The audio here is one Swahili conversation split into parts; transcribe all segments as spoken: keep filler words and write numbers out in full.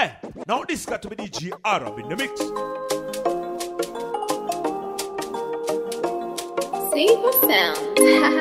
Hey, now this got to be D J Arab in the mix. Saber sound.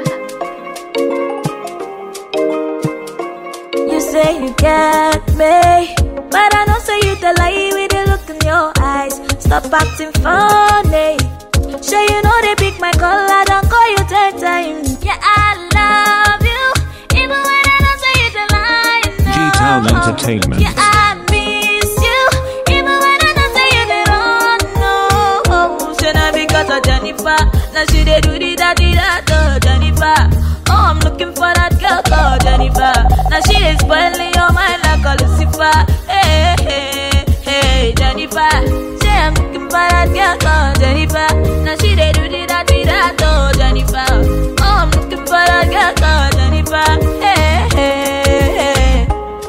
You say you got me, but I don't say you the lie with the look in your eyes. Stop acting funny. Sure you know they pick my call, I don't call you ten times. Yeah, I love you, even when I don't say you the lie. No. G-Town Entertainment. Yeah, I miss you, even when I don't say you the wrong. No, should not because of Jennifer. Now she they do the da di da da Jennifer. Oh, I'm looking for that girl called Jennifer. Now she is spoiling your mind like a Lucifer. Hey, hey, hey, Jennifer. Say I'm looking for that girl called Jennifer. Now she they do the da di da da Jennifer. Oh, I'm looking for that girl called Jennifer. Hey, hey, hey.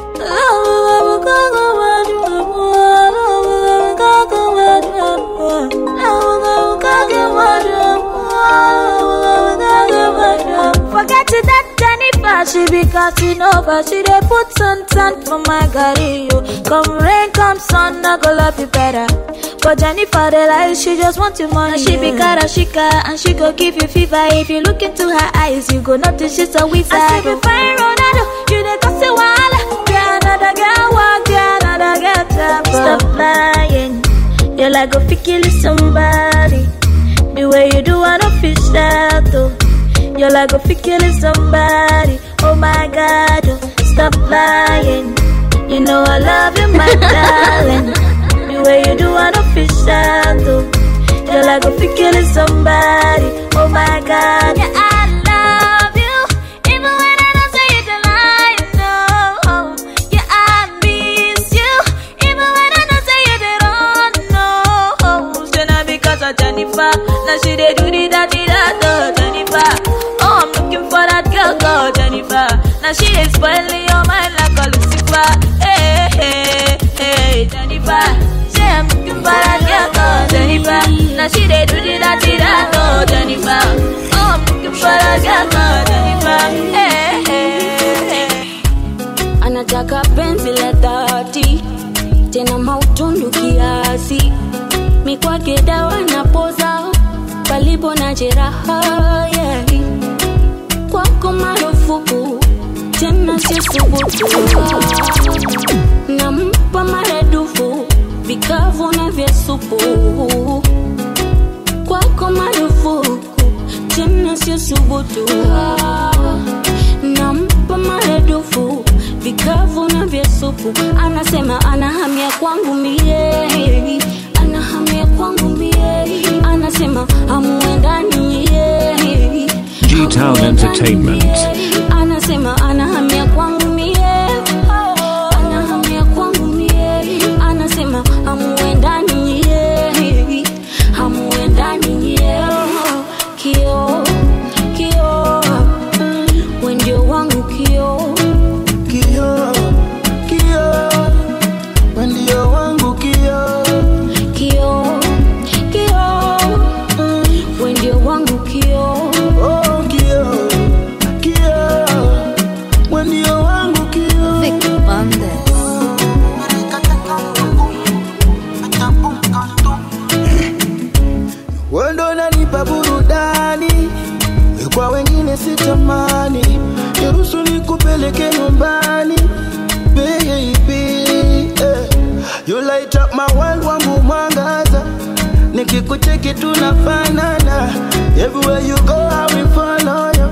Forget it that Jennifer, she be cutting over. She dey put sun tan for my gari. Come rain, come sun, I go love you better. But Jennifer, the lie, she just want your money. She be karashika and she go give you fever. If you look into her eyes, you go notice she's a wizard. I say, if I Ronaldo, you dey go say wala. Get another girl, walk, get another girl, trap. Stop lying, you like go fi kill somebody. The way you do, I don't feel that though. You like go fi kill somebody. Oh my God, oh, stop lying. You know I love you, my darling. The way you do, I don't feel that though. You like go fi kill somebody. Oh my God, yeah, I love you, even when I don't say you the lie. No, yeah, I miss you, even when I don't say you the wrong. No, should not because of Jennifer. Now she they do the da di da da Jennifer. Oh, I'm looking for that girl called Jennifer. Now she is spoiling your mind like a Lucifer. Hey, hey, hey, Jennifer. Say I'm looking for that girl called Jennifer. Now she they do the da di da da Jennifer. Oh, I'm looking for that girl called Jennifer. Hey, hey, hey. Anataka penzi la dhati, tena mautundu kiasi. Mikwake dawa na poza, palipo na jeraha, yeah. Kwako marufuku, tena sisubutu. Nampa maradufu, vikavu na vya supu. Kwako marufuku, tena sisubutu. Nampa maradufu, vikavu na vya supu. Anasema anahamia kwangu mie, anahamia kwangu mie. Anasema hamuendani ye. G-Town Entertainment. Anasema anahamia kwangu mie, anahamia kwangu mie. Anasema hamuendani ye, hamuendani ye. Kio, kio, wendio wangu kio. Kio, kio, wendio wangu kio. Kio, kio, wendio wangu kio. Oh, kio, kio, wendio wangu kio. Vic Bandes. Wendo nanipa burudani, kwa wengine sitamani. Niruhusu nikupeleke nyumbani, baby, eh. You light up my world, wangu mwangaza. Nikikucheki tunafanana. Everywhere you go I will follow you.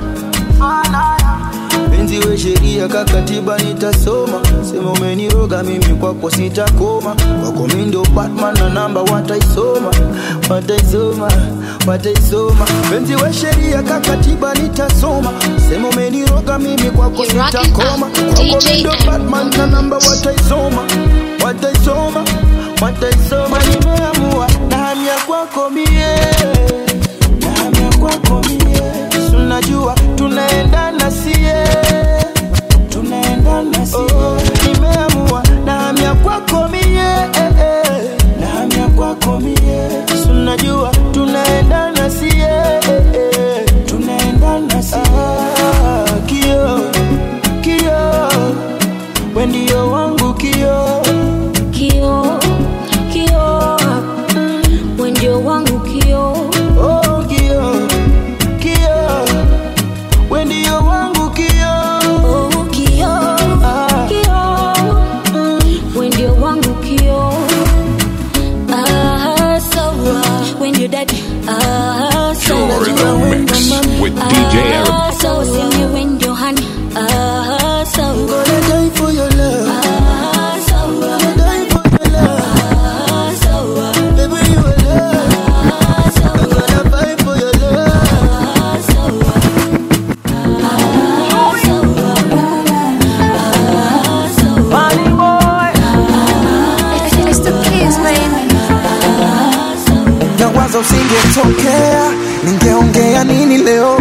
Penzi we sheria kakatiba nitasoma. Sema umeniroga mimi kwako sitakoma. Wako mimi ndo Batman na namba wataisoma. Wataisoma, wataisoma. Penzi we sheria kakatiba nitasoma. Sema umeniroga mimi kwako sitakoma. Wako mimi ndo Batman na namba wataisoma. Wataisoma, wataisoma. Nimeamua nahamia kwako mie, nahamia kwako mie. Tunajua tunaendana sie, tunaendana sie. Oh, nimeamua nahamia kwako mie, eh, eh. Nahamia kwako mie. Tunajua tunaendana sie, eh, eh. Tunaendana sie. Ah, kio, kio, wendio wangu kio. usingetokea, ningeongea nini leo?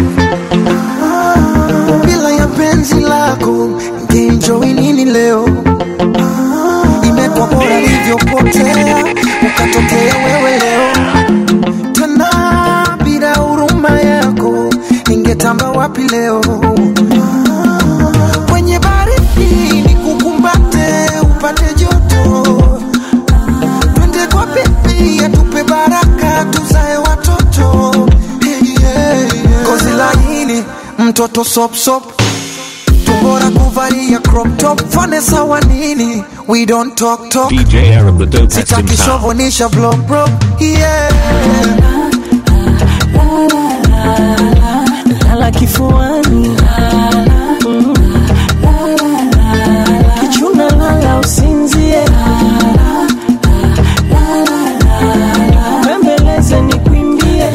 Bila ya penzi lako, ningeenjoy nini leo? Imekuwa bora nilivyopotea, ukatokea wewe leo. Tena bila huruma yako, ningetamba wapi leo? Kwenye baridi nikukumbate, upate joto. Twende kwa bibi atupe baraka, tuzae watoto. Hey, hey, hey. Kozi laini, mtoto sop sop. Tubora kuvalia crop top, fane sawa nini? We don't talk talk. D J Arab the dopest in town. Sitaki shovonisha blow bro, yeah. Lala kifuani, kichuna lala usinzie, bembeleze ni kuimbie.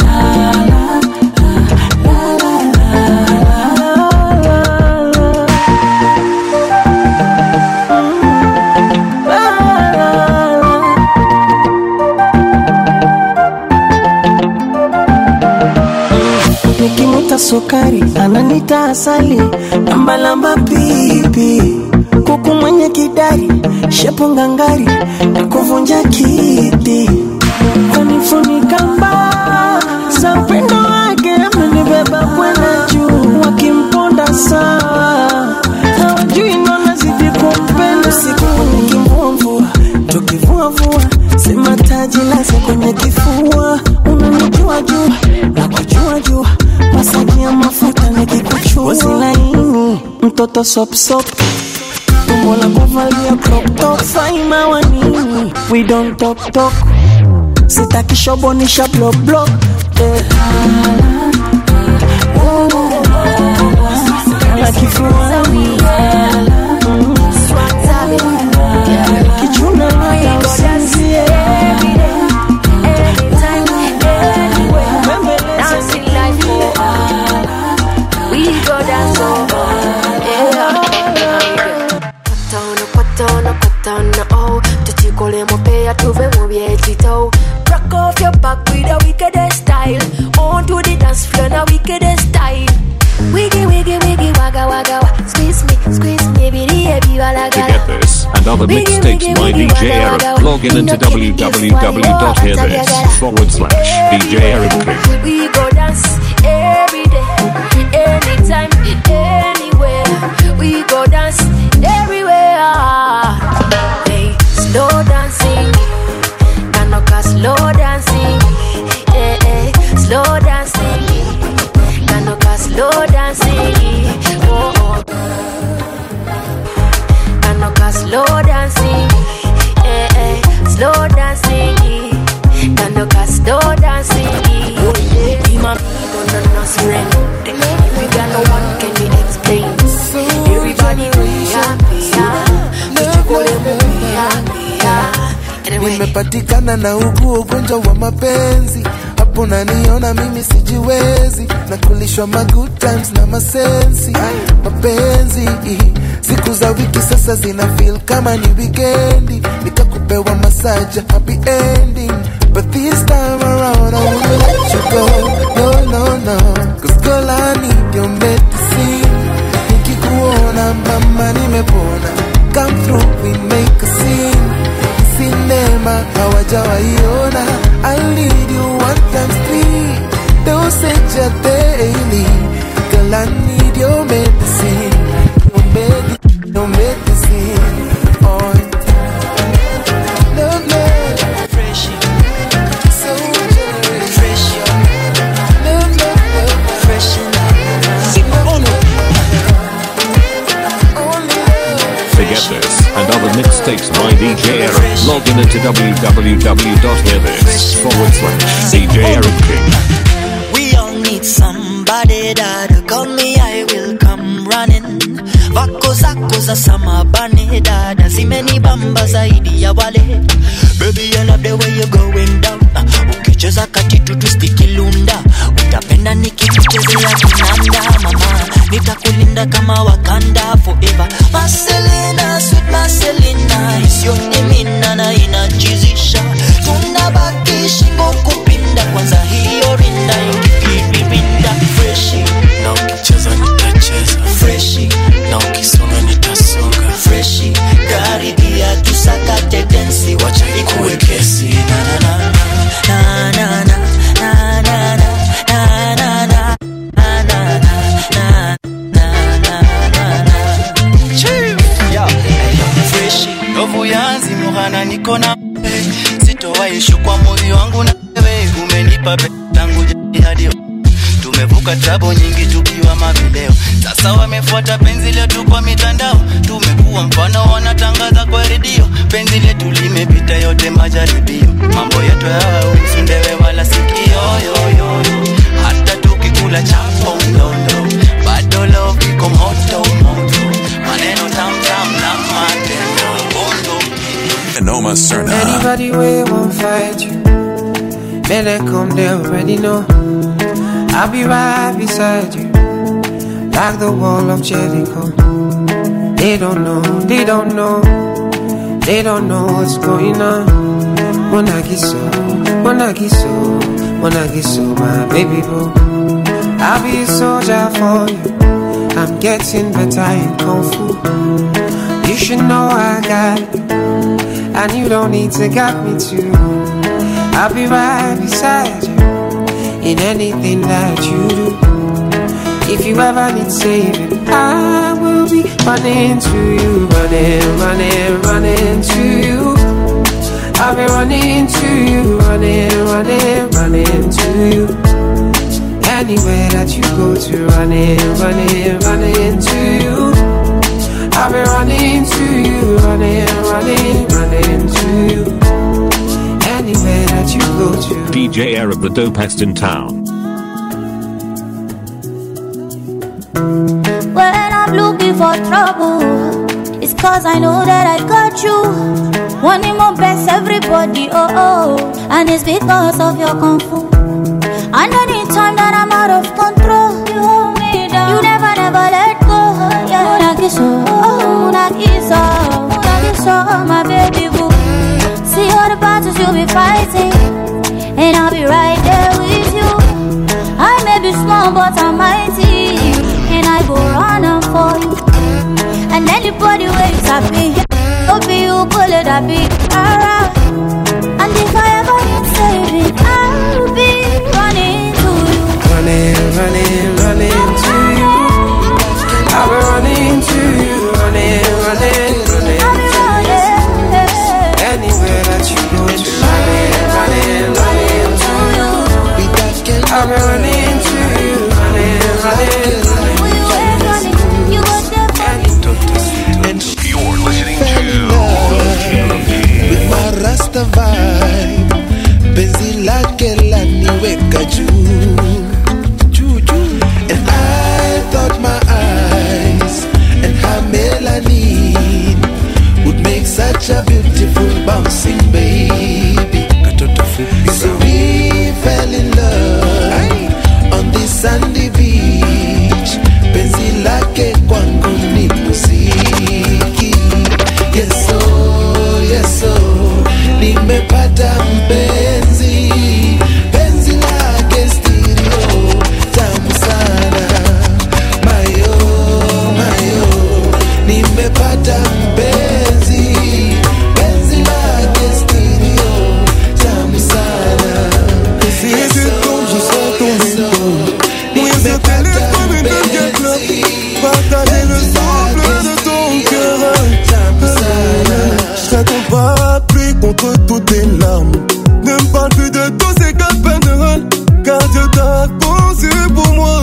Nikimuta sukari, ananita asali, lamba lamba pipi. Kuku mwenye kidari, shepo ngangari, nakuvunja kiti. Kunifunika mba, za upendo wake, amenibeba kwenda juu. Wakimponda sawa, hawajui nona zidi kumpenda. Siku nikimvua mvua, tukivua vua, sema taji laze kwenye kifua. Unanijua jua, nakujua jua, masaji ya mafuta nikikuchua. Wazi laini, mtoto sop sop, tumbo la kuvalia crop top. Faima wa nini, we don't talk talk. Sitaki shobonisha block block, eh. Kala kifuani, kichuna lala usinzie. Rock off your back with a wickedest style. On to the dance floor, now wickedest style. Wiggy, wiggy, wiggy, wagga, wagga, wagga. Squeeze me, squeeze me, baby, baby, wagga. To get this and other mixtapes by D J Arab, log in into w w w dot hear this forward slash D J Arab King. We go dance every day, anytime, anywhere. We go dance everywhere. Hey, slow dancing, Kanoka slow dancing, eh, eh, slow dancing, Kanoka slow dancing, oh, oh. Kanoka slow dancing, eh, eh, slow dancing, Kanoka slow dancing, oh yeah. Dima gonna not surrender. If you got no one, can you explain? Everybody be happy, yeah. But you go let me be happy, yeah. Nimepatikana na ugu ugonjwa wa mapenzi, hapo naniona mimi sijiwezi, na kulishwa ma good times na masensi. Mapenzi siku za wiki sasa zina feel kama ni weekendi, nikakupewa massage happy ending. But this time around I won't let you go, no no no, cause girl I need your medicine. Nikikuona mama nimepona, come through we make a scene. Cinema hawajawaiona, I'll need you one times three. Dosage ya daily, girl I need your medicine, your medicine, your medicine. Oh, love me, fresh, so generous, fresh, love, love, love, fresh, To get this and other mixtapes by D J Arab, log in into w w w dot hear this forward slash D J Arab King. We all need somebody that call me, I will come running. Vako zako za samabane dada, zimeni bamba zaidi ya wale. Baby I love the way you're going down. Ukicheza katitu twisti kilunda, utapenda nikikuchezea kinanda. Mama nitakulinda kama Wakanda forever. Marcelina, sweet Marcelina, isiyo nimina na inachizisha. Tunabaki shingo kupinda kwanza manzi muhana niko na wewe, sitowaishu kwa moyo wangu na wewe, umenipa pesa tangu jadi hadi tumevuka trabo nyingi tukiwa mavileo, sasa wamefuata penzi letu kwa mitandao, tumekuwa mfano wanatangaza kwa redio, penzi letu limepita yote majaribio, mambo yetu hayahusu ndewe wala sikio yoyo, hata tukikula chapo mdondo bado love iko moto moto, maneno tam tam na matendo bondo. Enoma Serna. Anybody we won't fight you, better come, they already know I'll be right beside you, like the wall of Jericho. They don't know, they don't know, they don't know what's going on. Monagiso, Monagiso, Monagiso, my baby boo. I'll be a soldier for you, I'm getting better in Kung Fu. You should know I got you, and you don't need to guide me too. I'll be right beside you in anything that you do. If you ever need saving, I will be running to you, running, running, running to you. I'll be running to you, running, running, running to you. Anywhere that you go to, running, running, running to you. I'll be running to you, running, running, running to you. Anywhere that you go to. D J Arab, the dopest in town. When I'm looking for trouble, it's cause I know that I got you. Wanting more best everybody, oh oh. And it's because of your kung fu. And anytime that I'm out of control, you hold me down, you never, never let go. Yeah, Munagiso, oh Munagiso, Munagiso, my baby boo. See all the battles you'll be fighting, and I'll be right there with you. I may be small but I'm mighty, and I go run up for you. And anybody waits at me, hope you pull it up, be alright. And if I ever need saving, I'll be running to you. Running, running, running to you. I'll be running to you, running, running, running to you. Anywhere that you go to, running, running, running to you. I'll be running to you, running, running, running to you. You're listening to with my Rasta vibe, penzi lake laniweka juu. And I thought my eyes and her melanin would make such a beautiful bouncing baby. So we fell in love on this sandy beach. Penzi lake kwangu ni muziki. Yes oh, yes oh, nimepata mpenzi. Penzi lake stereo tamu sana. Mayo, mayo, nimepata mpenzi. Penzi lake stereo tamu sana. Essayer de tomber, je sens ton écho. Oui, ce téléphone devient club. Partager le souffle de ton cœur. Je t'attends pas pluie contre toutes tes larmes. Ne me parle plus de tous ces capains de rôle, car Dieu t'a pensé pour moi.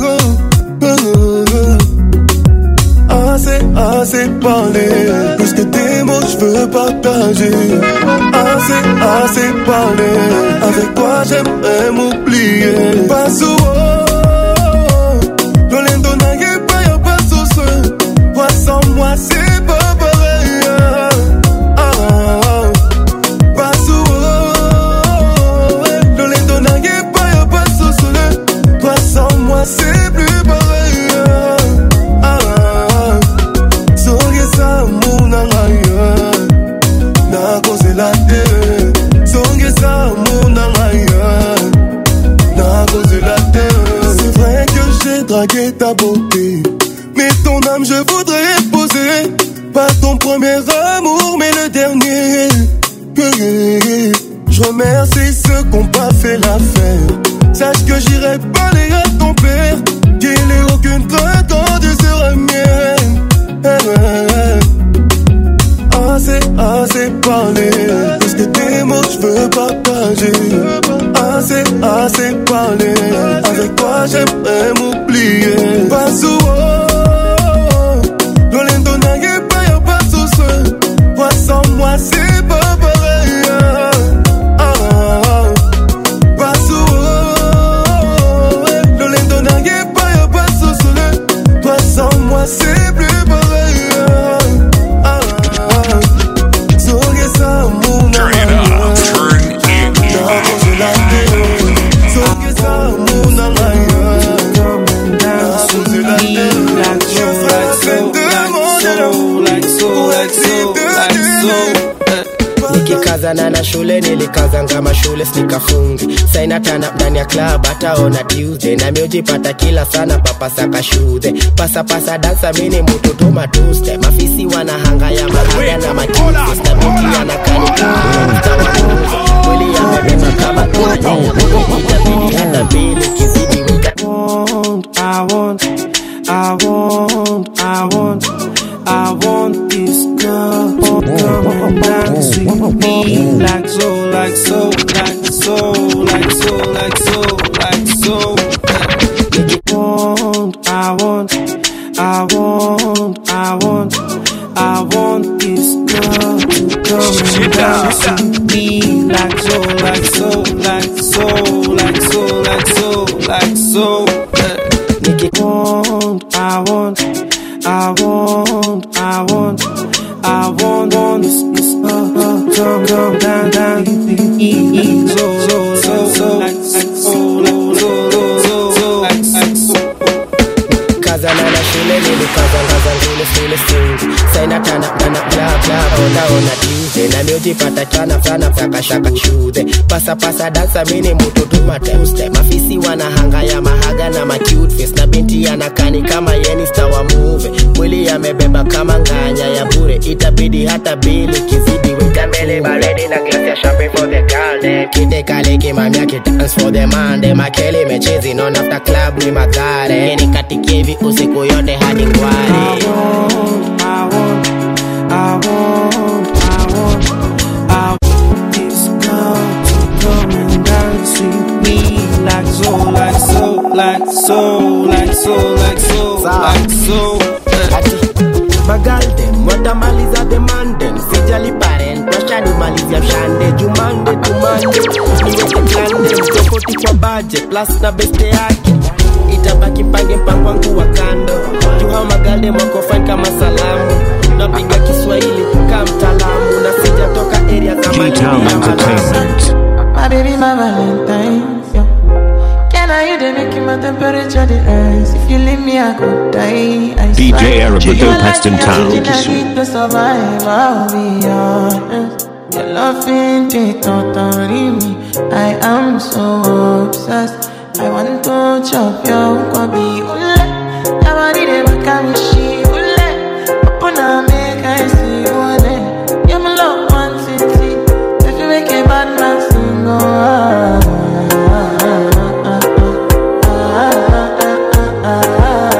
Assez, assez parlé, plus que tes mots je veux partager. Assez, assez parlé, avec toi j'aimerais m'oublier. Pas souvent, Lolendo n'a pas y'a pas sous ce. Toi sans moi c'est pas pareil. Ah, ah, pas souvent, Lolendo n'a pas y'a pas sous ce. Toi sans moi c'est plus pareil. Ah, ah, Songesa munangaya, na cause la terre. Songesa munangaya, na cause la terre. C'est vrai que j'ai dragué ta beauté, mais ton âme je voudrais épouser. Pas ton premier amour mais le dernier. Je remercie ceux qui n'ont pas fait l'affaire. Sache que j'irai parler à ton père, qu'il n'ait aucune crainte quand tu seras mienne. Assez, assez assez parlé. Parce que tes mots je veux partager. Assez, assez parlé. Avec toi j'aimerais m'oublier. Pas souvent. L'olendo n'a pas y'a pas sous ce. Toi sans moi c'est pas pareil. Ah, ah, pas souvent. L'olendo n'a pas y'a pas sous ce. Toi sans moi c'est plus pareil. Ah, ah, so get some moon. Turn it up, turn it up. So get some moon. Nikikazana na shule nilikazanga mashule sikafungi. Saina tana ndani ya club hataona Tuesday. Na miujipata kila sana papa saka shudhe. Pasa pasa dansa mini mututu matuste. Mafisi wanahanga ya mahaga na makisi. Stabili ya nakani mtawamuza. Mwili ya mebeba kama kwa itabidi hata bili kizidi wika. I want, I want, I want, I want this girl to come and dance with me like so, like so, like so, like so, like so, like so. I want, I want, I want, I want this girl to come and dance with me like so, like so, like so, like so, like so, like so. I want, I want, I want, I want, want this, this, uh, uh, come, come, down, down, so, so, so, so, like, so, so, so, so, like, so. Kazana na shule nili kazanga zangule shule stingi. Saina tana tana bla bla ona ona Tuesday. Na miujipata chana sana saka shaka shudhe. Pasa pasa dansa mini mututu matuste. Mafisi wanahanga ya mahaga na ma cute face. Na binti anakani kama yeni star wa movie. Mwili yamebeba kama nganya ya bure. Itabidi hata bili kizidi weka mbele baridi na glass ya champagne for the girl dem. Kite kale kimamia ki dance for the man dem. Makele mechezi non after club ni magare. Yeni katikevi usiku yote hadi ngwari. I want, I want, I want, I want this girl to come and dance with me like so, like so, like so, like so, like so, like so. Magalde, watamaliza demandem. Sijali parent, washani malizia mshande. Jumande, tumande, niweke klande. Mtofoti kwa budget, plus na beste yake. Itabaki mpange mpango wangu wa kando. Juhao magalde mwako fine kama salamu. Napiga Kiswahili kama mtaalamu. Na sijatoka area za G-Town Entertainment. My baby, my valentine, yo. Can I you dey make my temperature the rise? If you leave me, I could die. I D J Arab, the dopest in town. I to survive, I'll be honest. Your love ain't it, totally me. I am so obsessed. I want to chop your kwabi ule. Nobody dey make me she ule. Open up, make I see you one. You're my love, one city. If you make a bad man sing, oh, ah, ah, ah, ah, ah, ah, ah.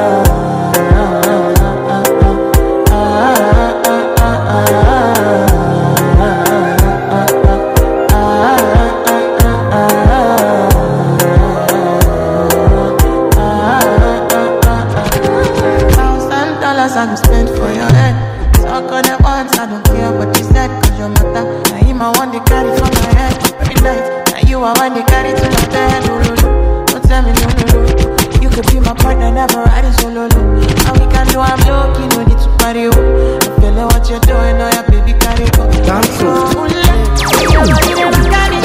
I go spend for your head. Talk on the once, I don't care what you said. Cause your matter, now him I want to carry from my head. Every night, now you I want to carry to my bed. No, no, no, don't tell me no, no, no. You could be my partner, never riding solo, no. And we can do, I'm lucky, no need to party, oh. I'm feeling what you're doing, oh yeah, baby, carry go. Dance so, oh, let your body never carry.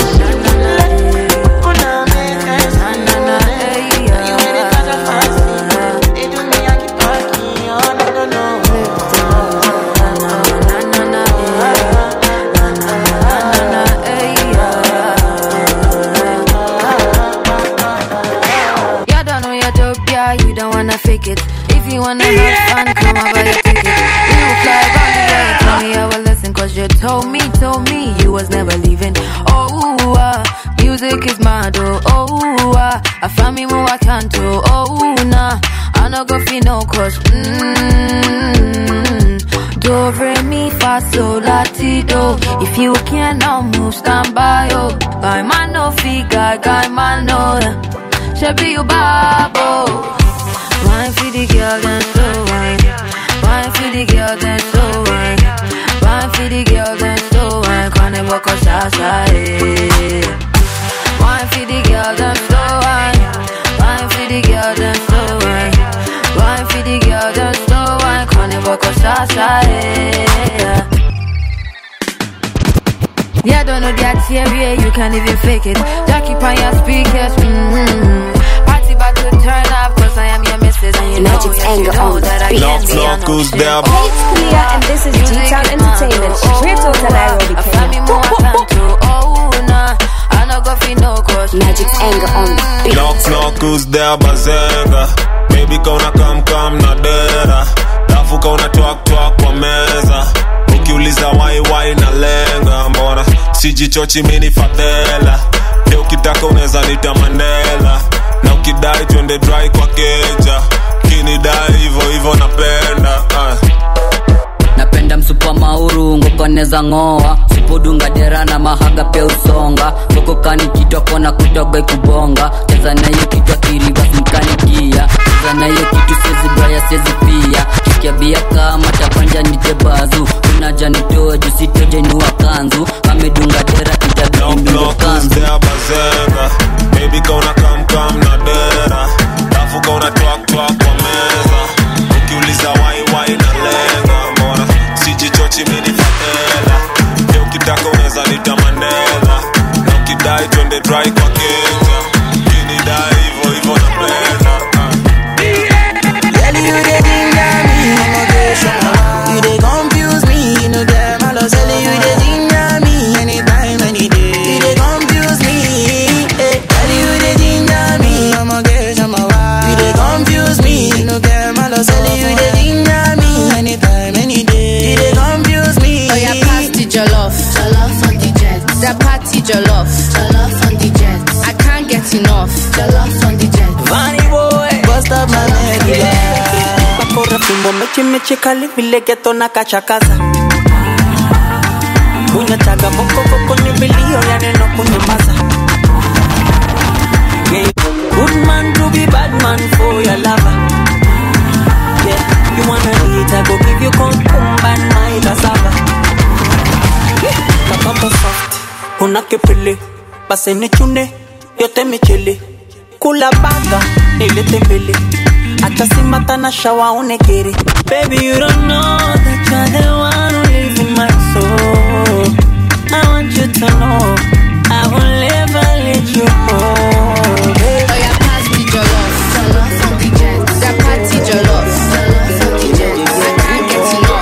If you wanna have fun, come on, buy a ticket. We will fly around the world, tell me our lesson. Cause you told me, told me you was never leaving. Oh, uh, music is mad, oh, oh, uh, I found me more I can't do, oh, nah. I no go feel no cause, mmm. do, re, mi, fa, sol, la, ti, do. If you cannot move, stand by, oh. Guy man no fee, guy, guy man no. Should be you babo. Wine for the girl, then so wine. Wine for the girl, then so wine. Wine for the girl, then so wine. Kwane boko sasa, eh. Wine for the girl, then so wine. Wine for the girl, then so wine. Wine for the girl, then so wine. Kwane boko sasa, eh. Yeah, don't know that here, yeah, you can't even fake it. Jackie on your speakers, mm-hmm. Party about to turn up, cause I am your missus. And you know, yes, you know that I can't be on no shit. Hey, it's Clea, and this is G-Town Entertainment. Straight out of Nairobi, Kenya. Oh, nah, I no go fi no cause Magic Anger on the beat. Knock, knock, who's there, bazenga? Baby, kauna kam kam na dera. Dafu kauna twak twak kwa meza. Ukiuliza wai wai na lenga. Mbona sijichochi mini fadhela. Leo ukitaka uneza nita Mandela. Na ukidai twende dry kwa keja. Kinidai hivo hivo napenda uh. Napenda msupa mauru ngokoneza ngoa. Sipodunga dera na mahaga pe usonga. Soko kani kitwa kona kutoga kubonga. Cheza na hiyo kitwa kiriba simkanikia. Cheza na hiyo kitu sezi braya sezi pia. Shikia bia kama tapanja nitebazu. Unaja nitoe jusi toje nuwa kanzu. Kamedunga dera itabidi mbingo kanzu. Baby kauna kam kam na dera. Dafu kauna twak twak kwa meza. Ukiuliza wai wai na lenga. Mbona sijichochi mini fadela. Leo ukitaka uneza nita Mandela. Na ukidai twende dry kwa keja. Kinidai hivo hivo napenda Girl, you dey ginger me, I'm a girl. You dey confuse me, you know damn I love telling you dey ginger me anytime, any day. You dey confuse me, eh. Girl, you dey ginger me, I'm a girl, I'm a wild. You dey confuse me, you know damn I love telling you dey ginger me anytime, any day. You dey confuse me. Oh yeah, pass the jollof, jollof on the jet. The party jollof, jollof on the jet. I can't get enough, jollof on the jet. Funny boy, bust up my medulla. Bakora fimbo mechi mechi kali vile geto na kachakaza. Bunya chaga boko boko ni bilio ya neno kunyamaza. Yeah. Good man to be bad man for your lover. Yeah, you wanna eat, I go give you cucumber and my cassava. Yeah, kapapa soft, unake pele, base ne chune, yote mechele. Kula baga, nilete mbele. Acha simata na shawa unekere. Baby, you don't know that you're the one who lives in my soul. I want you to know I will never let you go. Oh yeah, pass the jollof, jollof on the jet. The party jollof, jollof on the jet. I can't get enough,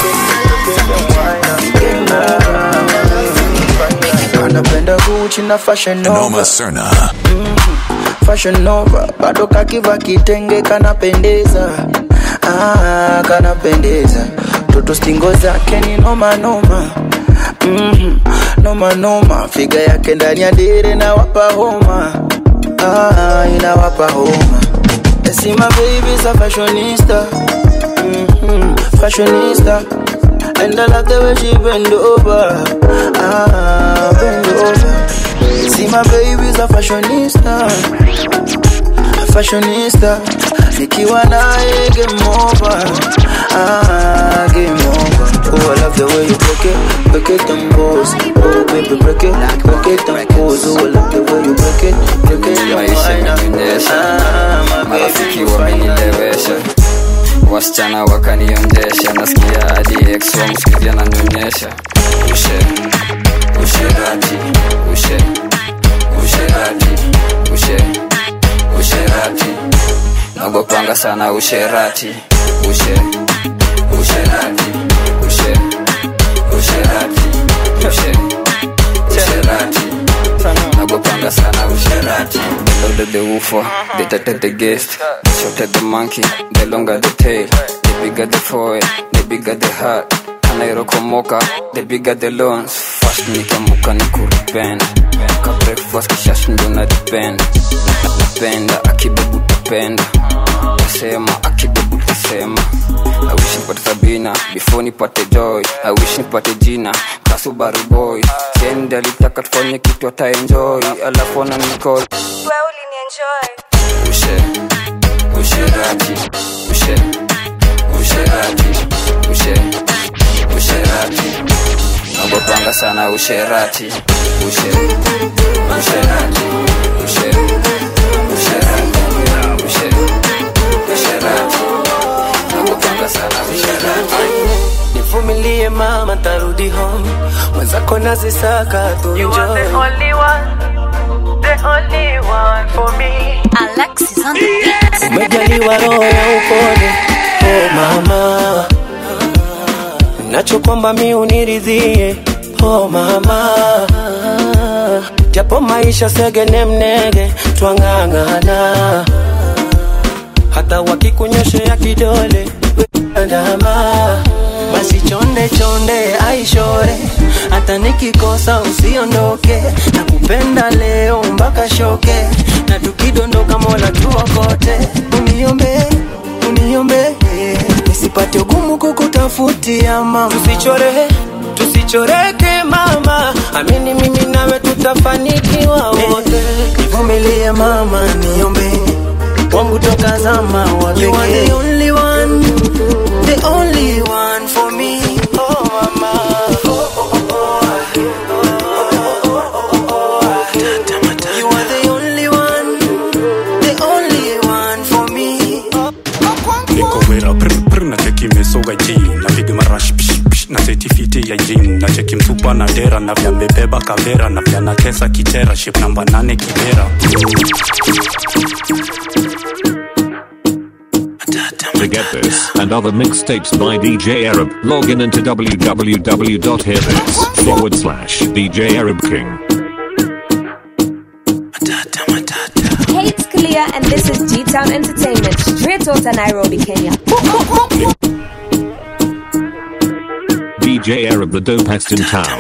jollof on the jet. Anapenda Gucci na Fashion Nova. Noma Serna. Fashion Nova, bado kakiva kitenge kanapendeza. Ah, kanapendeza. Toto stingo zake ni noma noma. Mhm, noma noma. Figa yake ndani ya dire na wapa homa. Ah, inawapa homa. I see my baby's a fashionista. Mhm, fashionista. And I love the way she bend over. Ah, bend over. See my baby's a fashionista. A fashionista. Nikiwa nae game over. Ah, game over. Oh, I love the way you break it, break it and pose. Oh, baby, break it, break it and pose. Oh, I love the way you break it, break it and pose. Ah, my marafiki wamenilewesha, wasichana wakaniondesha, nasikia hadi ex wangu sikia ananionyesha. Ushe, usherati, ushe, usherati, ushe, usherati. Nagopanga sana usherati, ushe, usherati, ushe, usherati, ushe, usherati. Nagopanga sana usherati. They loaded the woofer, they tatted the guest, they shot at the monkey, the longer the tail, the bigger the foil, the bigger the heart. Anairokomoka, the bigger the loans. Fast nikamuka nikuripenda, ka breakfast kishash ndo na depend. Napenda akibebu tapenda, nasema akibebu nasema I wish nipate Sabina before nipate Joy. I wish nipate Gina Kasubaru boy. Sende alitaka tufanye kitu ata enjoy, alafu ana nicall wewe ulinienjoy. Ushe Usherati Ushe Usherati Ushe Usherati nagopanga sana usherati. Ushe Usherati Ushe Usherati Ushe Usherati nagopanga sana usherati. Nivumilie mama tarudi home, mwenzako nazisaka tu enjoy. You are the only one, the only one for me. Alexis on the beat. Umejaliwa roho ya upole, oh mama, nacho kwamba mi uniridhie, oh mama, japo maisha segene mnege twangangana, hata wakikunyoshea kidole andama, basi chonde chonde aishore, hata nikikosa usiondoke, nakupenda leo mpaka shoke, na tukidondoka Mola tuokote. Uniombe, uniombe nisipate ugumu kukutafutia mama, tusichore tusichoreke mama, amini mimi nawe tutafanikiwa wote. Nivumilie mama, niombe wangu toka zama wa pekee. You are the only one, the only one for me, oh mama. Oh, oh, oh, oh. You are the only one, the only one for me. Niko wera prr prr na cheki mesoga jini, na big marash psh psh na certificate ya jini, na cheki msupa na dera, na vya mbebeba kavera, na vya nakesa kitera, ship namba nane kibera. To get this and other mixtapes by D J Arab, log in into www.hearthis forward slash DJ Arab King. Hey, it's Kalia and this is G-Town Entertainment, straight out of Nairobi, Kenya. D J Arab, the dopest in town.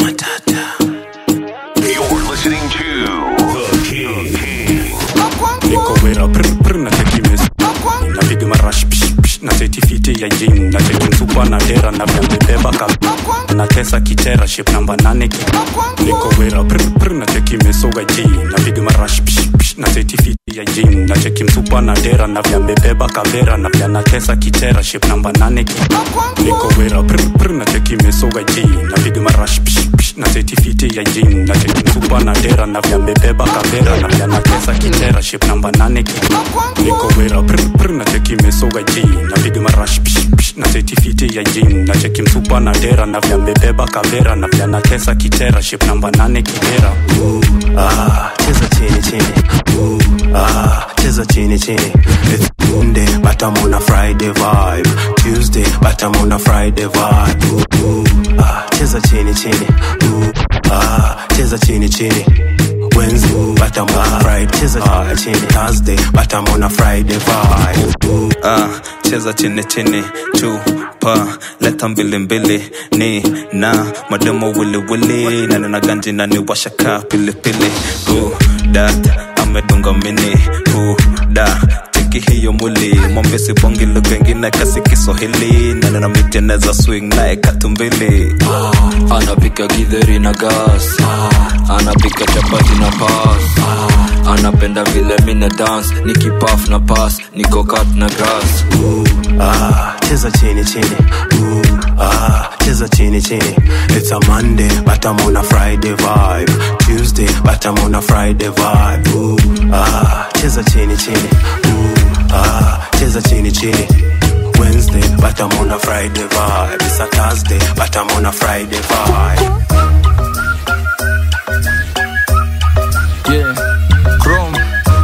You're listening to The King. Niko wera prr prr na cheki mesoga, na big marash psh psh na certificate ya jini, na cheki msupa na dera, na vya mbebeba kavera, na kesa kitera, ship namba nane kibera. Niko wera prr prr na cheki mesoga jini, na big marash psh psh na certificate ya jini, na cheki msupa na dera, na vya mbebeba kavera, na vya nakesa kitera, ship namba nane kibera. Niko wera prr prr na cheki mesoga jini, na big marash psh psh na certificate ya jini, na cheki msupa na dera, na vya mbebeba kavera, na vya nakesa kitera, ship namba nane kibera. Niko wera prr prr na cheki mesoga jini, na big marash psh psh na certificate ya jini, na cheki msupa na dera, na vya mbebeba kavera, na vya nakesa kitera, ship namba nane kibera. Ah, cheza chini chini. Ooh, ah, cheza chini chini. It's Monday, but I'm on a Friday vibe. Tuesday, but I'm on a Friday vibe. Ooh, ooh, ah, cheza chini chini. Ooh, ah, cheza chini chini. Wednesday, but I'm on a Friday. Cheza chini chini. Thursday, but I'm on a Friday vibe. Ooh, ah, cheza chini chini. Chupa, leta mbili mbili. Ni na mademo wili wili. Na nina ganji na ni washaka pili pili. Ooh, that amedunga mini. Ooh, da tiki hiyo muli. Mwambe si bongi lugha ingine kasi Kiswahili. Na nina miteneza swing na eka tumbili. Ah, anapika githeri na gas. Ah, anapika chapati na pass. Ah, anapenda vile mina dance. Niki puff na pass. Niko cut na grass. Ooh, ah, cheza chini chini. Ooh, ah, cheza chini chini. It's a Monday, but I'm on a Friday vibe. Tuesday, but I'm on a Friday vibe. Ooh, ah, cheza chini chini. Ooh, ah, cheza chini chini. Wednesday, but I'm on a Friday vibe. It's a Thursday, but I'm on a Friday vibe. Yeah, Chrome.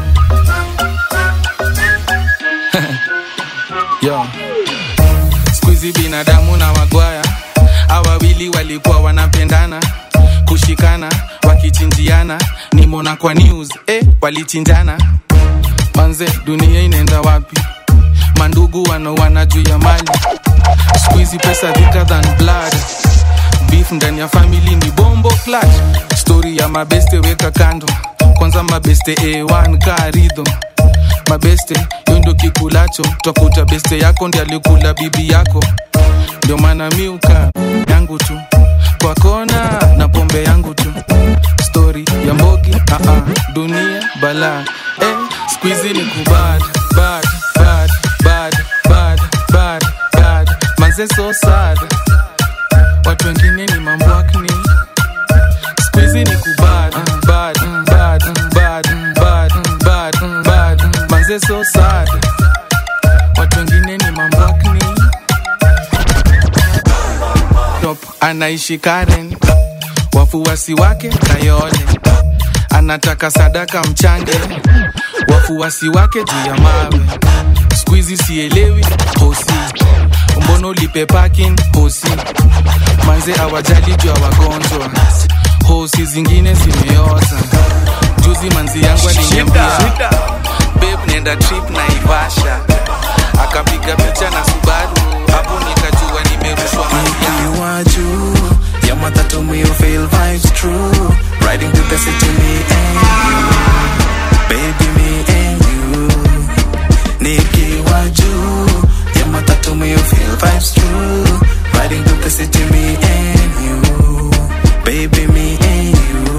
Yo, squeezy binadamu na wagwaya, awawili walikuwa wanapendana, kushikana, wakichinjiana, nimona kwa news, eh, walichinjana. Manze, dunia inaenda wapi? Mandugu wanaoana juu ya mali. Squeezy pesa thicker than blood. Beef ndani ya family ni bombo clutch. Story ya mabeste weka kando. Kwanza mabeste A one ka rhythm. Mabeste, yo ndo kikulacho, twakuta beste yako ndi alikula bibi yako. Ndio maana miuka yangu tu kwa kona na pombe yangu tu. Story ya mbogi, ah ah, dunia bala. Eh, squeezy ni kubad, bad, bad, bad, bad, bad, bad. Manze so sad, watu wengine ni mambo akni. Squeezy ni kubad, bad, bad, bad, bad, bad, bad. Manze so sad, watu wengine ni mambo akni. Top anaishi Karen, wafuasi wake Kayole, anataka sadaka mchange, wafuasi wake juu ya mawe. Squeezy sielewi hosi, mbono lipe parking hosi. Manze awajali juu ya wagonjwa, hosi zingine zimeoza. Juzi manzi yangu aliniambia, babe nenda trip na Ivasha, akapiga picha na Subaru, hapo nikajua nimerushwa manzi yangu. Yeah, matatu me you feel vibes true. Riding to the city me and you, baby me and you. Niki waju. Yeah, matatu me you feel vibes true. Riding to the city me and you, baby me and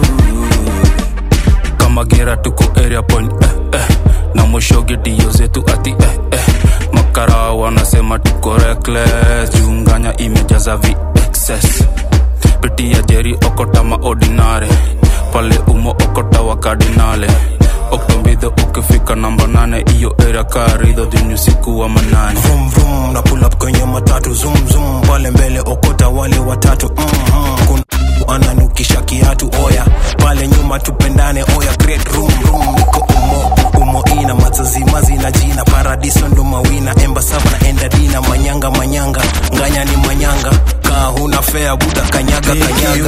you. Kama gira tuko area point eh eh. Na mwishoge dio zetu ati eh eh. Makara wanasema tuko reckless. Junganya imejaza vi excess. Piti ya Jerry okota ma ordinary. Pale umo okota wa cardinale. Oktombido ukifika namba nane. Iyo era karido dinu siku wa manane. Vroom vroom na pull up kwenye matatu. Zoom zoom pale mbele okota wale watatu. Mm-hmm. Kuna ananukisha kiatu oya. Pale nyuma tupendane oya. Great room room niko umo. Umo ina matazi mazi na jina. Paradiso ndo mawina. Emba sava na enda dina. Manyanga manyanga. Nganya ni manyanga. Kaa huna fea buda kanyaga kanyaga.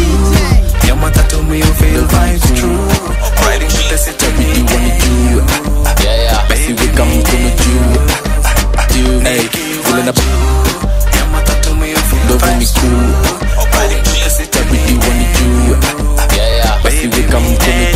Yeah, matatu me you feel vibes true. Riding to the city me you wanna do. Yeah yeah. Basi wika mkono juu. Do hey, feeling up. Yeah, matatu me you feel vibes true. Riding to the city me you wanna do. Yeah yeah. Basi wika mkono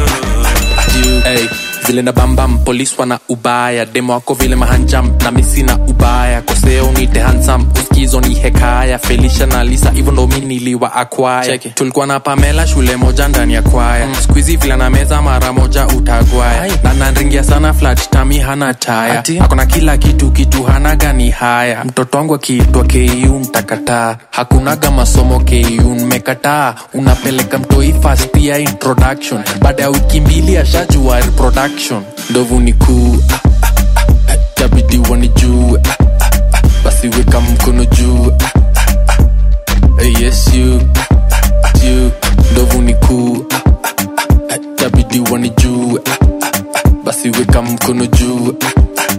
juu. Hey, vile na bambam police wana ubaya. Demo wako vile mahanjam na misi na ubaya. Koseo nite handsome uskizo ni hekaya. Felicia na Lisa even though mini liwa acquire. Tulikuwa na Pamela shule moja ndani ya kwaya. mm. Squeezy vile na meza mara moja utagwaya. Na nanringia sana flat tami hana taya. Hakuna kila kitu kitu hana gani haya. Mtoto wangu akiitwa K U mtakataa. Hakunaga masomo K U mmekataa. Unapeleka mtoi first year introduction. Baada ya wiki mbili ashajua reproduction. Ndovu ni kuu ah, ah, ah, tabidi wanijue ah, ah, ah, basi weka mkono juu ah, ah, ah, yes you ah, you. Ndovu ni kuu ah, ah, ah, tabidi wanijue ah, ah, ah, basi weka mkono juu ah,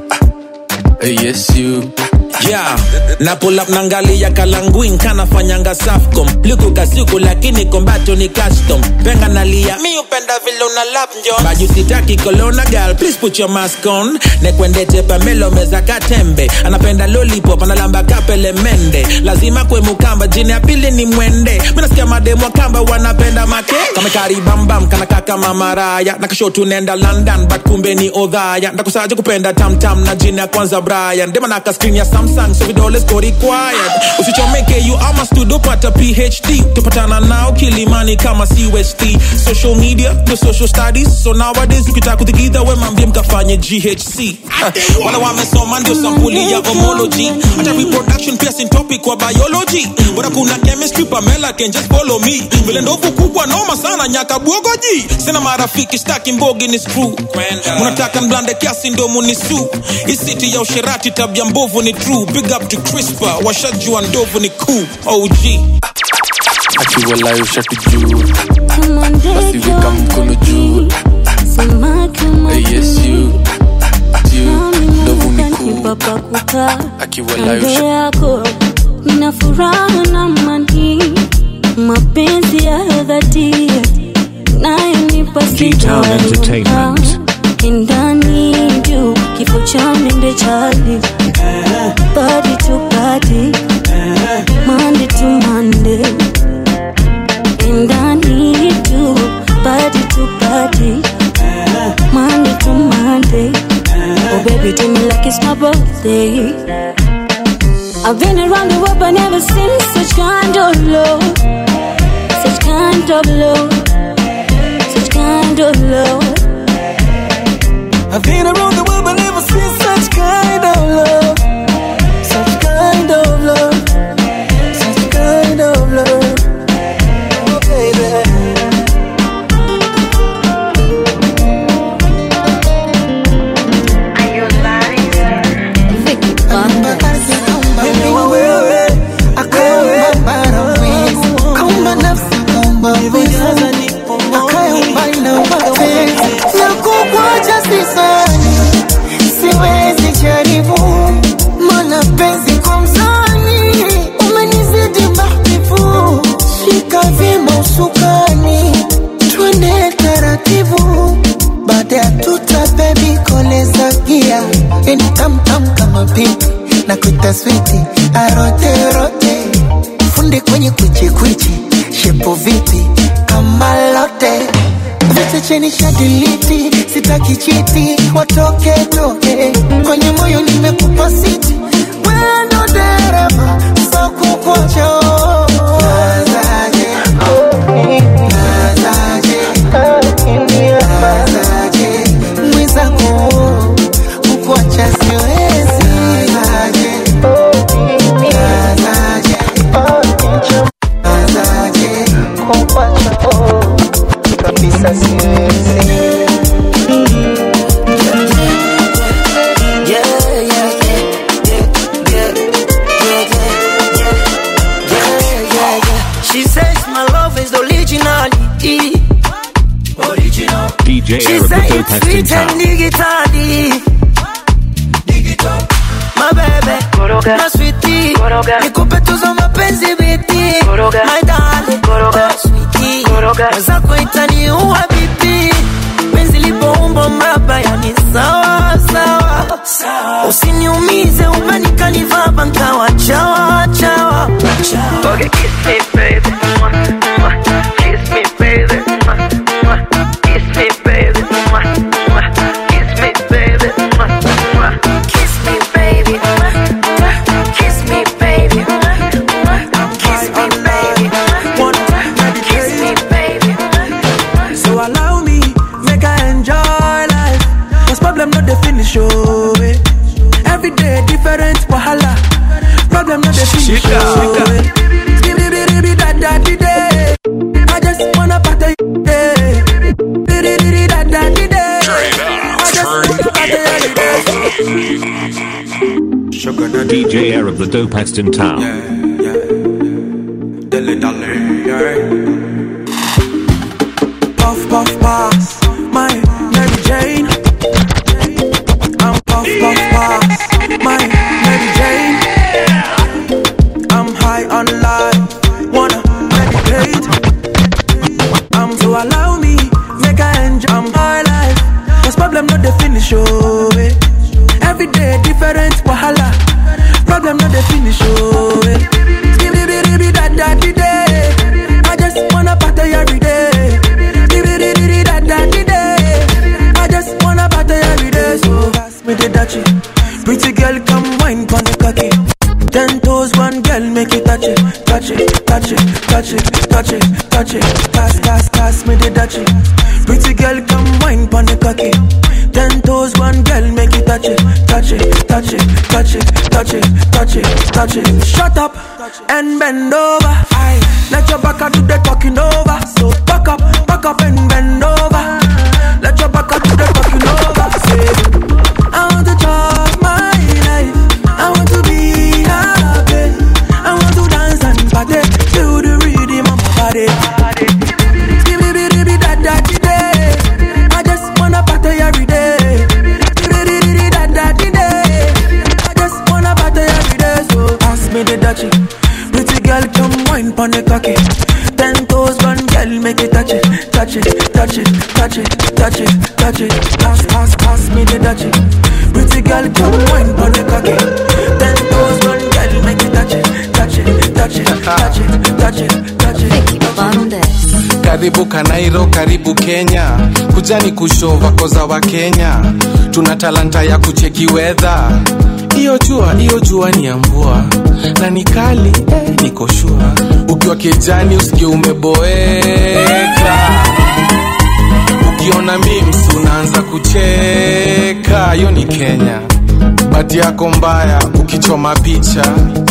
ah, ah, yes you. Yeah, na pull up nangalia kalanguin kana fanyanga Safcom. Liku kasiku lakini kombato ni custom. Penga nalia, mi upenda vile una lap njon. Baju sitaki kolona girl, please put your mask on. Nekwendete Pamelo meza katembe. Anapenda lollipop, analamba kapele mende. Lazima kwe mukamba, jini ya pili ni mwende. Minasikia mademu wakamba wanapenda make. Kame kari bam bam, kana kaka mamaraya. Nakashotu nenda London, but kumbe ni odhaya. Ndakusaje kupenda tam tam na jini ya kwanza Brian. Dema naka screen ya Samsung, so vidole go required. Usichomeke you ama studio pata P H D. Tupatana now Kilimani kama C S T. Social media, the social studies. So nowadays ukitaka kutikida we mambie mkafanye G H C. uh, Wala wamesoma ndio sampuli ya homology. Hata reproduction pia sin topic kwa biology. Bora kuna chemistry Pamela can just follow me. Vile ndovu kubwa noma sana nyaka buogoji. Sina marafiki staki mbogi ni screw. Munataka mblande kiasi ndo munisu. Isiti ya usherati tabia mbovu ni true. Big up to Crispa, washajua ndovu ni cool. O G akiwala ushatu juu. Basi wika mkono juu. Yes you, you. Ndovu ni cool. Akiwala ushatu. Nina furaha na mani, mapenzi ya dhati nayo nipa G-Town Entertainment. Indani juu kifo cha mende chali. Body to body, Monday to Monday. Indani juu body to body, Monday to Monday. Oh baby I've been around the world but never seen such kind of love. Such kind of love. Such kind of love. I've been around the world but never seen such kind of love. Such kind of love. Such kind of love. Oh baby. Nakukuacha sisani, siwezi jaribu, mana penzi kwa mzani, umenizidi mahbibu. Shika vyema usukani, twende taratibu, baada ya tuta baby koleza gia. Eni tam tam kama pipi, na kuita switi, arote rote, funde kwenye kwichi kwichi, shepo viti, kama lote. Vete cheni shadiliti, sitaki chiti, watoke toke, kwenye moyo nimekupa siti, wendo dereva, saku kocho. Nazaje, nazaje, nazaje, mwizako, kukuacha siwezi. Nazaje, nazaje, nazaje, kukuacha kabisa siwezi. She says my love is originality. Original. D J She Eric, the says dopest it's in sweet town. and digitally. Digital. My baby, Koroga. My sweetie, Koroga. Nikupe tuzo mapenzi biti, Koroga. My darling, Koroga. Oh, sweetie, Koroga. Zako itani uwa biti, penzi lipo umbo mraba yani sawa sawa sawa. Usiniumize umenika nivaba nkawa chawa chawa chawa. Okay, kiss me baby, kiss me baby, kiss me baby, kiss me baby, kiss me baby, kiss me baby, kiss me baby, kiss me baby. So allow me, make I enjoy life. Cause problem not the finish, oh eh. Every day different wahala. Problem not the finish, oh eh. Skibidi da da di day. I just wanna party day. Skibidi da da di day. I just wanna party day. D J Eric, the dopest in town. Dele dale, yeah. Puff puff pass, my Mary Jane. I'm puff puff pass, my Mary Jane. I'm high on life, wanna meditate. I'm so allow me, make I enjoy. I'm high life, cause problem not the finish, oh eh. Every day different wahala. Problem not the finish, oh eh. Skibidi da da di day. I just wanna party every day. Skibidi da da di day. I just wanna party every day. So pass me the dachi. Pretty girl, come wine pon the cocky. Ten toes, one girl, make it touch it, touch it, touch it, touch it, touch it, touch it. Pass, pass, pass me the dachi. Pretty girl, come wine pon the cocky. Ten toes, one girl, make it touch it, touch it, touch it, touch it, touch it, touch it, touch it. Shut up and bend over. Aye. Let your back do the talking over. So back up, back up and bend over. Let your back do the talking over. Say, I want to chop my life. I want to be happy. I want to dance and party to the rhythm of my body. Give me the baby that that day. I just wanna party every day. Give me the that that day. I just wanna party every day. So pass me the dachi. Pretty girl, come wine pon the cocky. Ten toes, one girl, make it touch it, touch it, touch it, touch it, touch it, touch it. Pass, pass, pass me the dachi. Pretty girl, come wine pon the cocky. Ten toes, one girl, make it touch it, touch it, touch it, touch it, touch it, touch it. Karibu Kanairo, karibu Kenya, kujani kushova koza wa Kenya. Tuna talanta ya kucheki weather, Iyo jua, iyo jua ni ya mvua na ni kali, eh, niko sure. Ukiwa kijani usikie umeboeka. Ukiona memes unaanza kucheka. Hiyo ni Kenya. Bati yako mbaya ukichoma picha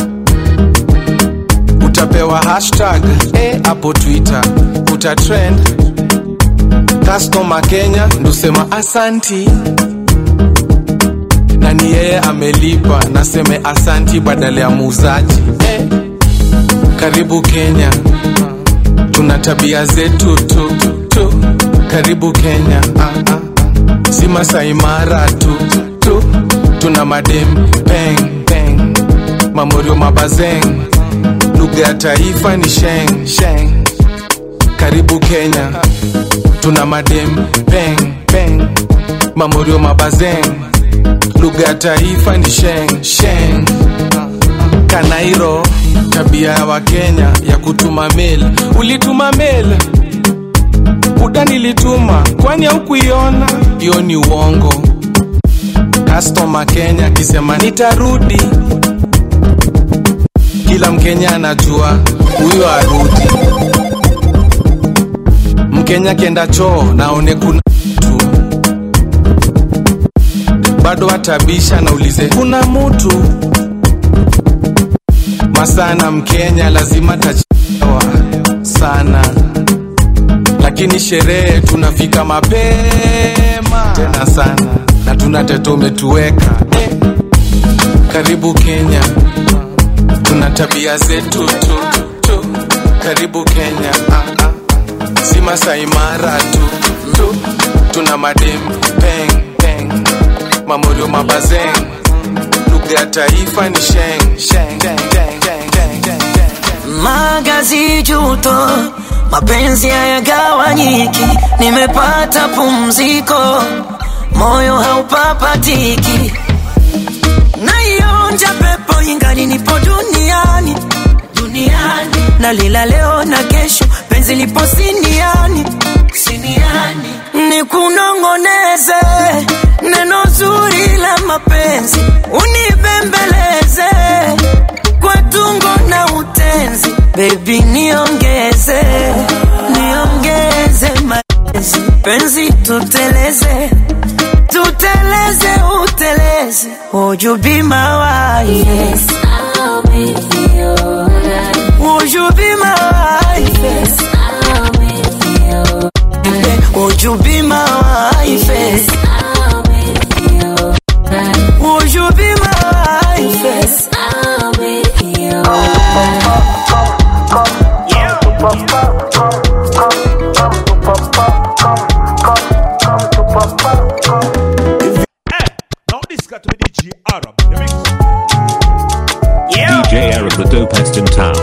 utapewa hashtag eh hapo Twitter utatrend. Customer Kenya ndusema asanti. Na ni yeye amelipa naseme asanti badala ya muuzaji. Eh, karibu Kenya. Tuna tabia zetu tu tu. Karibu Kenya. Ah ah. Si Masai Mara tu tu. Tuna madem peng peng. Mamorio mabazeng. Lugha ya taifa ni sheng sheng. Karibu Kenya. Tuna madem peng peng. Mamorio mabazeng. Lugha ya taifa ni sheng sheng. Kanairo tabia ya wa Kenya ya kutuma mail. Ulituma mail Uda nilituma kwani haukuiona? Hiyo ni uongo. Customer Kenya kisema nitarudi, kila Mkenya anajua huyo arudi. Mkenya kenda choo naone kuna mtu bado atabisha na ulize kuna mtu. Masana Mkenya lazima tachewa sana, lakini sherehe tunafika mapema tena sana na tunateto umetuweka. Eh, karibu Kenya. Tuna tabia zetu tu tu. Karibu Kenya. Ah ah. Si Masai Mara tu tu. Tuna madem peng peng. Mamorio mabazeng. Lugha ya taifa ni sheng sheng sheng sheng sheng. Magazi juto, mapenzi hayagawanyiki. Nimepata pumziko, moyo haupapatiki. Naionja pepo ingali nipo duniani duniani. Nalila leo na kesho, penzi lipo siniani siniani. Nikunongoneze neno zuri la mapenzi, unibembeleze kwa tungo na utenzi. Baby niongeze, niongeze mapenzi. Penzi tuteleze, tuteleze uteleze. Would you be my wife? Yes, I'll be your wife. Would you be my wife? Yes, I'll be your wife. Would you be my wife? Yes, I'll be your wife. Would you be my wife? Yes, I'll be your wife. D J Arab, the mix. Yeah. D J Arab, the dopest in town.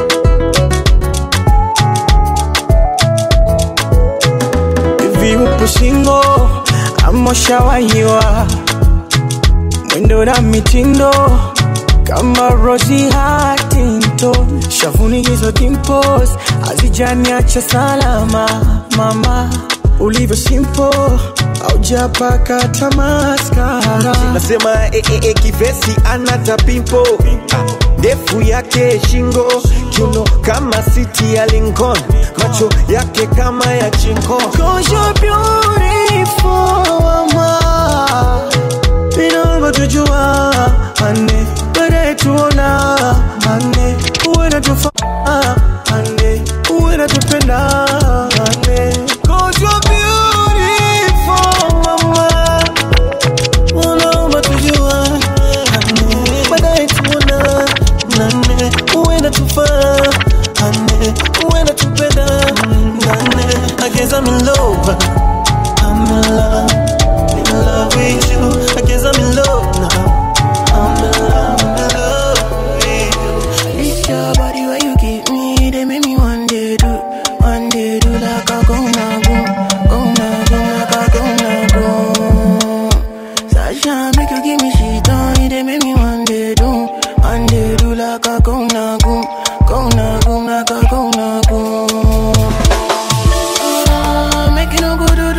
Hivi upo singo ama ushawahiwa? Mwendo na mitindo kama Rosie Huntington. Shavuni hizo dimples hazijaniacha salama. Mama ulivyo simple haujapaka tamaskara. Nasema eh eh eh kivesi anata pimpo. Ndefu yake shingo, kiuno kama City ya Lincoln, macho yake kama ya chinko. Cause you're beautiful, mama. Pino tujua, ane bere tuona, ane uwe na tufa, ane uwe na tupenda, ane. Cause you're beautiful, mama. Unaomba tujua, ane bere tuona, ane uwe na tufa, ane uwe na tupenda, ane. I guess I'm in love, I'm in love, in love with you. I guess I'm in love now. I'm in love, I'm in love with you. It's your body where you give me, they make me one day do, one day do like a gonna go, gonna go, like a gonna go. Sasha make you give me shit on, they make me one day do, one day do like a gonna go, gonna go, like a gonna go. Uh, make you no go do.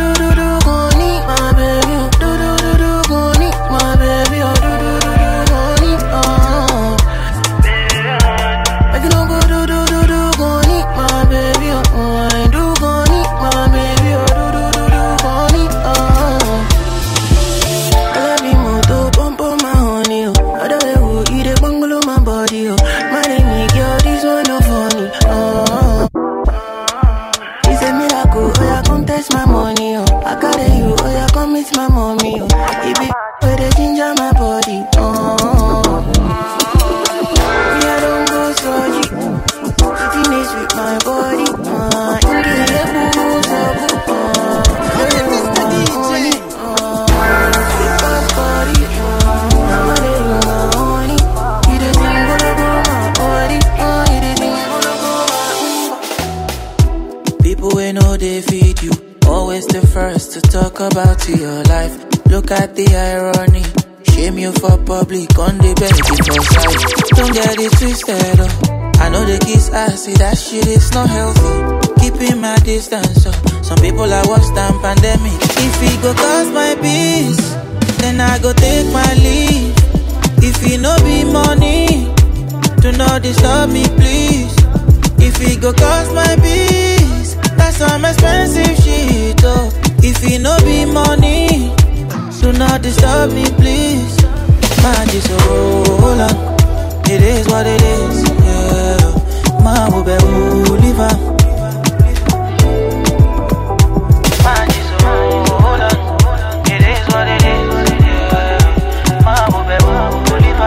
waste my money, oh. I carry you, oh yeah, come meet my mommy, oh. It be where they ginger my body, oh. Me, I don't go surgery. Finish with my body, uh. You get the booze, uh, uh. People we know they feed you, always the first to talk about your life. Look at the irony, shame you for public, on the bed before side. Don't get it twisted, oh. I know the kiss I see that shit is not healthy. Keeping my distance, oh. Some people are worse than pandemic. If it go cause my peace, then I go take my leave. If it no be money, do not disturb me please. If it go cause my peace, that's some expensive shit, oh. If it no be money, do not disturb me, please. Man, just roll on. It is what it is, yeah. Man, will be who live on. Man, just roll on. It is what it is, yeah. Man, will be who live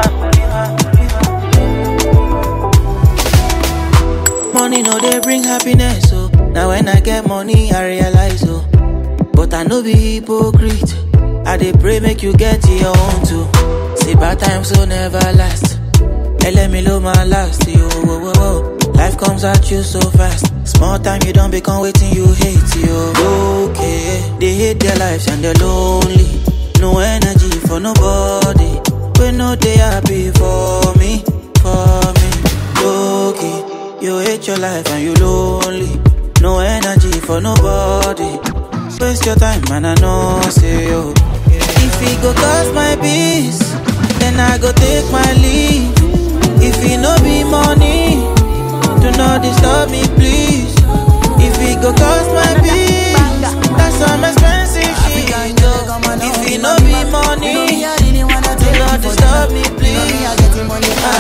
on. Money no they bring happiness, oh. Now when I get money, I realize, oh. But I no be hypocrite. I dey pray make you get your own too. See bad times will never last. Hey, let me low my last, yo, whoa, whoa, whoa. Life comes at you so fast. Small time you don't become waiting you hate, yo. Okay, they hate their lives and they're lonely. No energy for nobody. We know they happy for me, for me. Okay, you hate your life and you lonely. No energy for nobody. Waste your time and I know say yo. If it go cost my peace, then I go take my leave. If it no be money, do not disturb me please. If it go cost my peace, that's some expensive shit. If it no be money, do not disturb me please. I just know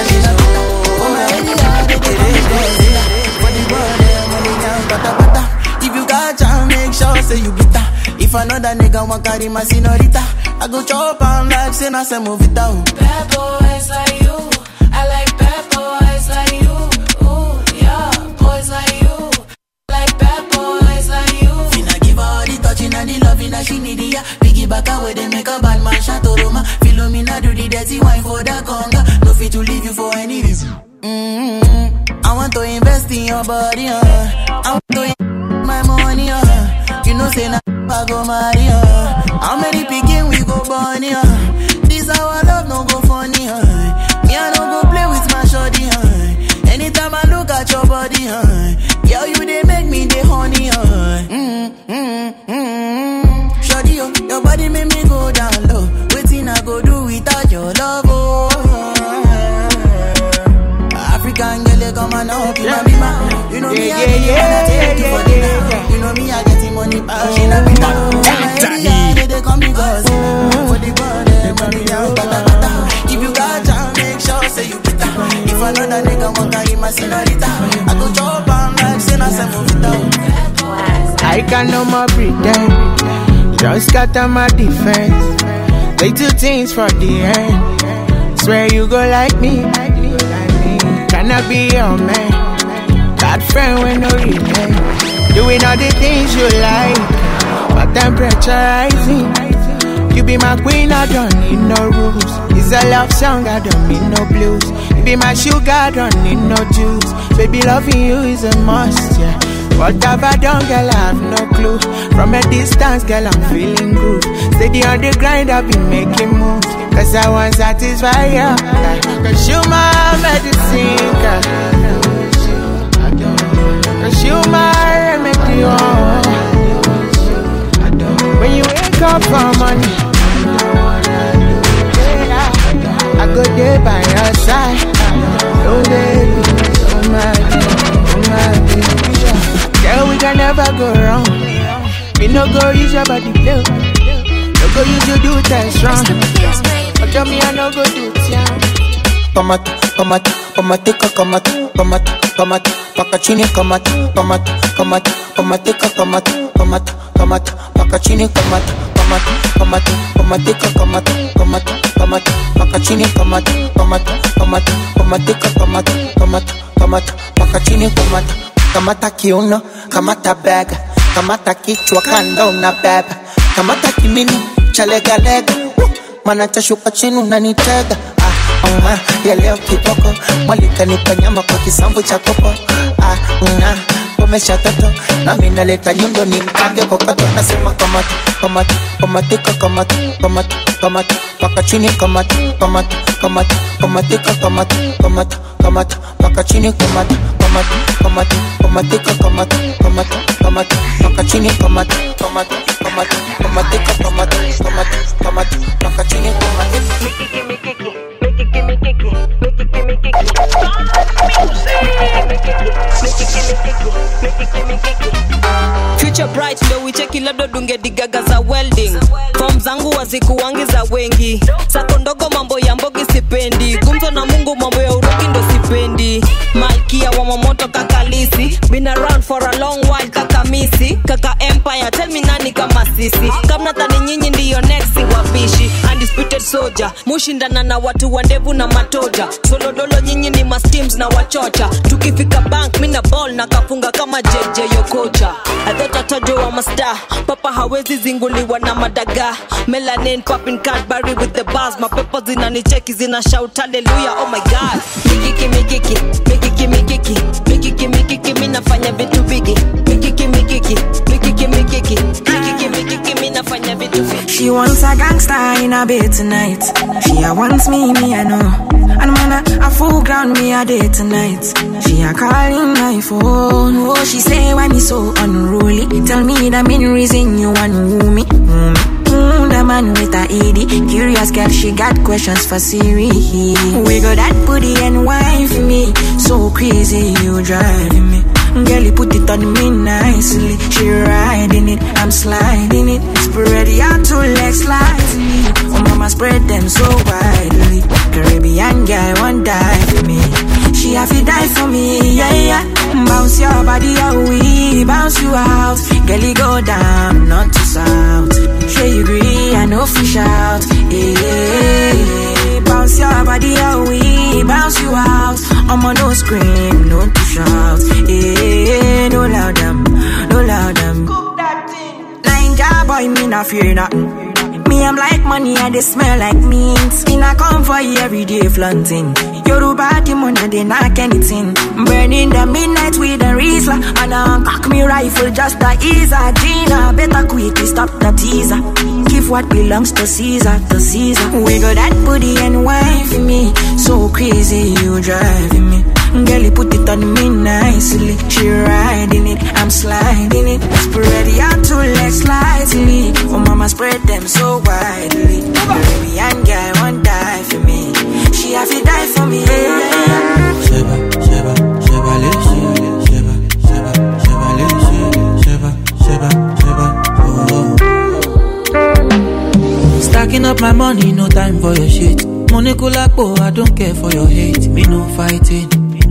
it is what it is. If you got time, make sure say you bitter. If another nigga want carry my senorita, I go chop and like say na say move it down. Bad boys like you, I like bad boys like you. Ooh, yeah, boys like you, like bad boys like you. Finna give her all the touching and the loving that she need, yeah. Piggy back away, they make a bad man shot to Roma. Philomena do the dirty wine for the conga. No fit to leave you for any reason. Mm-hmm. I want to invest in your body, uh. I want to my money, uh. You know say na I go marry, uh. How many picking we go bunny, uh. This our love no go funny, uh. Me I don't go play with my shorty, uh. Anytime I look at your body, uh. Yo, you they make me the honey, uh. Mm, mm, mm. Shorty, uh. Your body make me go down low. Waiting I go do without your love, oh. African girl, come on up, you know me, man. You know me, I get you wanna take you for dinner. You know me, I get the money, but she not be that. They come because for the body, money down, bata bata. If you got time, make sure say you bitter. If another nigga want carry my senorita, I go chop and like say na say move it down. I can no more pretend, just got on my defense. They do things for the end. Swear you go like me. Can I be your man? Bad friend with no relent. Doing all the things you like, but temperature rising. You be my queen, I don't need no rules. It's a love song, I don't need no blues. You be my sugar, I don't need no juice. Baby, loving you is a must, yeah. What have I done, girl, I have no clue. From a distance, girl, I'm feeling good. Steady on the grind, I've been making moves. Cause I want to satisfy you. Cause you my medicine, girl. Cause you my remedy, oh. When you wake up for money, yeah, I go there by your side. Oh baby, oh my baby, oh my baby. Girl, we can never go wrong. Me no go use your body play. No go use you do test wrong. But tell me I no go do it, yeah. Tomato, tomato, kamatika kamata kamata kamata paka chini kamata kamata kamata kamatika kamata kamata kamata paka chini kamata kamata kamata kamatika kamata kamata kamata paka chini kamata kamata kamata kamatika kamata kamata kamata paka chini kamata kamata kiuno kamata bega kamata kichwa kando na beba kamata kimini chalega lega mana tashuka chini unanitega ah uh, ya leo kitoko mwalika nipa nyama kwa kisambu cha kopo ah una komesha toto na mimi naleta nyundo ni mkange kokoto nasema kamata kamata kamatika kamata kamata kamata paka chini kamata kamata kamata kamatika kamata kamata kamata paka chini kamata kamata kamata kamatika kamata kamata kamata paka chini kamata kamata kamata kamatika kamata kamata kamata paka chini kamata Future bright ndo wicheki labda dunge digaga za welding. Form zangu wazikuwangi za wengi. Sako ndogo mambo ya mbogi sipendi. Gumzo na Mungu mambo ya uroki ndo sipendi. Malkia wa mamoto kakalisi. Been around for a long while kaka misi. Kaka empire tell me nani kama sisi. Kamna tani nyinyi ndiyo next wabishi. Undisputed soldier. Mushindana na watu wandevu na matoja. Solo dolo nyinyi ni masteams na wachocha. Tukifika bank mina ball na kafunga kama J J Yokocha. Adota tojo wa master. Papa hawezi zinguliwa na madaga. Melanin popping Cadbury with the bars. Mapepo zinanicheki zina shout hallelujah oh my god. Mikiki mikiki mikiki mikiki mikiki mikiki mina fanya vitu bigi. Mikiki mikiki mikiki mikiki mikiki mikiki mina fanya vitu bigi. She wants a gangster in a bed tonight. She a wants me, me I know. And man a, a full ground me a day tonight. She a calling my phone. Oh she say why me so unruly. Tell me the main reason you want me. Mm. Mm, the man with a E D. Curious girl, she got questions for Siri. We got that booty and wine for me. So crazy, you driving me. Girl, you put it on me nicely. She riding it, I'm sliding it. Spread your two legs slightly. Oh mama, spread them so widely. Caribbean girl, won't die for me. She have to die for me, yeah, yeah. Bounce your body, oh we bounce you out. Girl, you go down, not to south. Sure you agree, I know fish out. Yeah, bounce your body, oh we bounce you out. I'm on no scream, no to shout. Yeah, no loud them, no loud them. Ninja boy, me not fear nothing. Me, I'm like money and they smell like mint. Me not come for you every day flaunting. Yoruba, the money, they knock anything. Burning the midnight with a Riesler. And I cock me rifle just to ease a Gina. Better quickly stop the teaser. Give what belongs to Caesar, to Caesar. We got that booty and wine for me. So crazy, you driving me. Girl, you put it on me nicely. She riding it, I'm sliding it. Spread your two legs slightly. Oh mama, spread them so widely. Baby, and girl won't die for me. She have to die for me. Sheba, Sheba, Sheba, Sheba, Sheba, Sheba, Sheba, Sheba, Sheba. Stacking up my money, no time for your shit. Money kulakpo, I don't care for your hate. Me no fighting.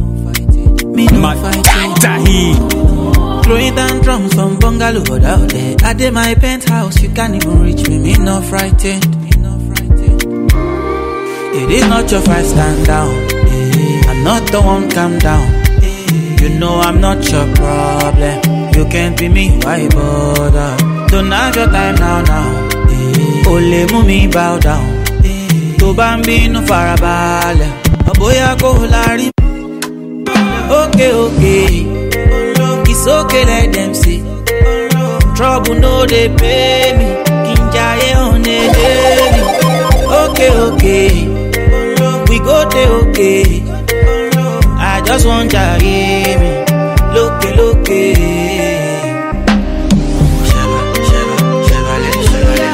Me no my fighting. Throwing down drums from bungalow out there. I did my penthouse, you can't even reach me. Me no frightened. It is not your fight, stand down. I'm not the one, calm down. You know I'm not your problem. You can't be me, why bother? Don't have your time now, now. Ole mumi bow down. To bambino farabale. Aboya ko lari. Okay, okay. It's okay, let them see. Trouble no they pay me. Kinjaye on a daily. Okay, okay. We go there, okay. I just want to hear me. Look, look, Sheba, Sheba, Sheba, Sheba,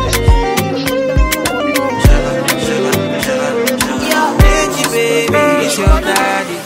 Sheba, Sheba, Sheba, Sheba, baby, it's your daddy.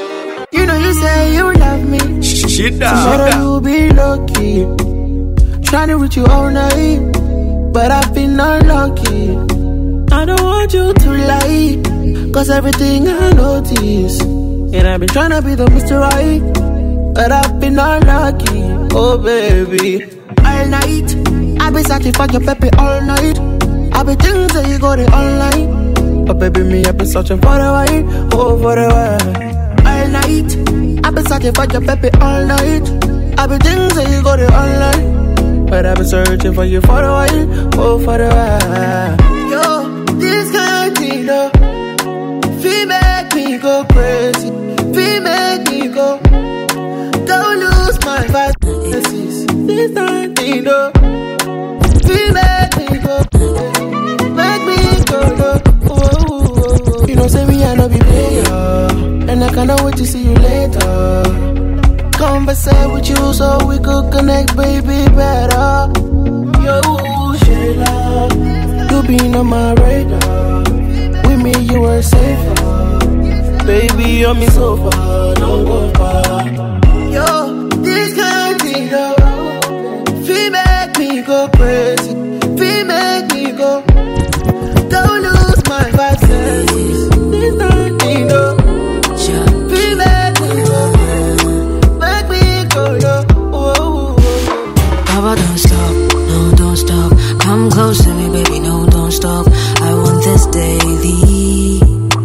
You know you say you love me. Shit Tomorrow you be lucky. trying to reach you all night, but I've been unlucky. I don't want you to lie, cause everything I notice. And I've been trying to be the Mister Right, but I've been unlucky. Oh baby, all night I've been searching for your baby all night. I've been thinking that you got it online, but baby me I've been searching for the right, oh for the right. All night I've been searching for your baby all night. I've been thinking that you got it online, but I've been searching for you for the right, oh for the right. Yo, this kind of thing though, feel make me go crazy, feel make me go. Don't lose my vibe. This time thing though, feel make me go, make me go though. Oh, oh, oh. You know say me I no be player, and I cannot wait to see you later. Conversate with you so we could connect, baby, better. Yo, Shayla, you been on my radar. With me you were safer, baby, you're me so far, don't go far. Yo, this kind of thing though, feel make me go crazy, feel make me go. Don't lose my vibe senses. This kind of thing though, feel make me go, make me go low. Papa, don't stop, no, don't stop. Come close to me, baby, no, don't stop. I want this daily.